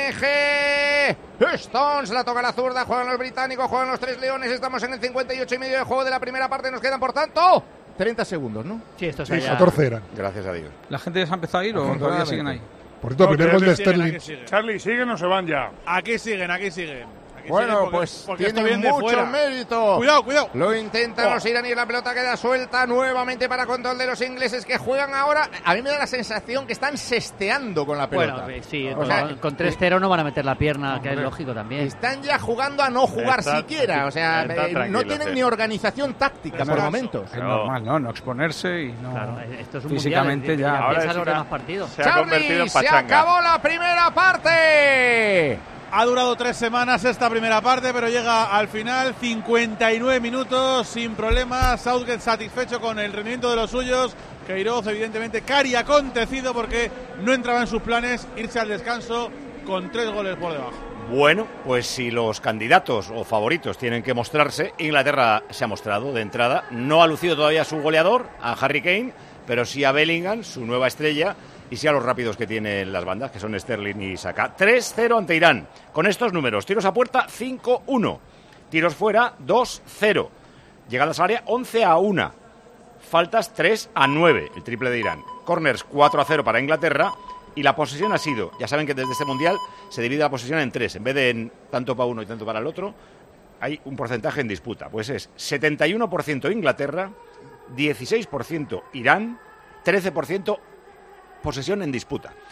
maneje Stones. La toca la zurda. Juegan los británicos, juegan los tres leones. Estamos en el cincuenta y ocho y medio de juego de la primera parte. Nos quedan, por tanto, treinta segundos, ¿no? Sí, esto es Sí, allá. catorce eran. Gracias a Dios. ¿La gente ya se ha empezado a ir o todavía siguen ahí? Por cierto, No, primer que gol de siguen, Sterling. Aquí siguen, Charlie, ¿siguen o se van ya? aquí siguen, aquí siguen. Aquí Bueno, siguen porque- pues porque esto tiene viene de mucho fuera. mérito. Cuidado, cuidado. Lo intentan Oh. los iraníes, la pelota queda suelta nuevamente para control de los ingleses que juegan ahora. A mí me da la sensación que están sesteando con la pelota. Bueno, eh, sí, O con, sea, con tres cero no van a meter la pierna, que es lógico también. están ya jugando a no jugar Está- siquiera. O sea, está eh, no tranquilo, tienen sí. ni organización táctica por Descanso. momentos. Es normal, ¿no? No exponerse y no... Claro, esto es un Físicamente mundial, ya. ya Ahora piensa es los una- demás partidos. Se ha convertido Charlie, en se pachanga. acabó la primera parte. Ha durado tres semanas esta primera parte, pero llega al final, cincuenta y nueve minutos sin problemas. Southgate satisfecho con el rendimiento de los suyos. Queiroz, evidentemente, cari acontecido porque no entraba en sus planes irse al descanso con tres goles por debajo. Bueno, pues si los candidatos o favoritos tienen que mostrarse, Inglaterra se ha mostrado de entrada. No ha lucido todavía su goleador, a Harry Kane, pero sí a Bellingham, su nueva estrella, y sí a los rápidos que tienen las bandas, que son Sterling y Saka. tres cero ante Irán. Con estos números, tiros a puerta cinco uno, tiros fuera dos cero, llegadas al área once a uno, faltas tres a nueve, el triple de Irán. Corners cuatro a cero para Inglaterra, y la posesión ha sido, ya saben que desde este mundial se divide la posesión en tres, en vez de en tanto para uno y tanto para el otro, hay un porcentaje en disputa. Pues es setenta y uno por ciento Inglaterra, dieciséis por ciento Irán, trece por ciento posesión en disputa.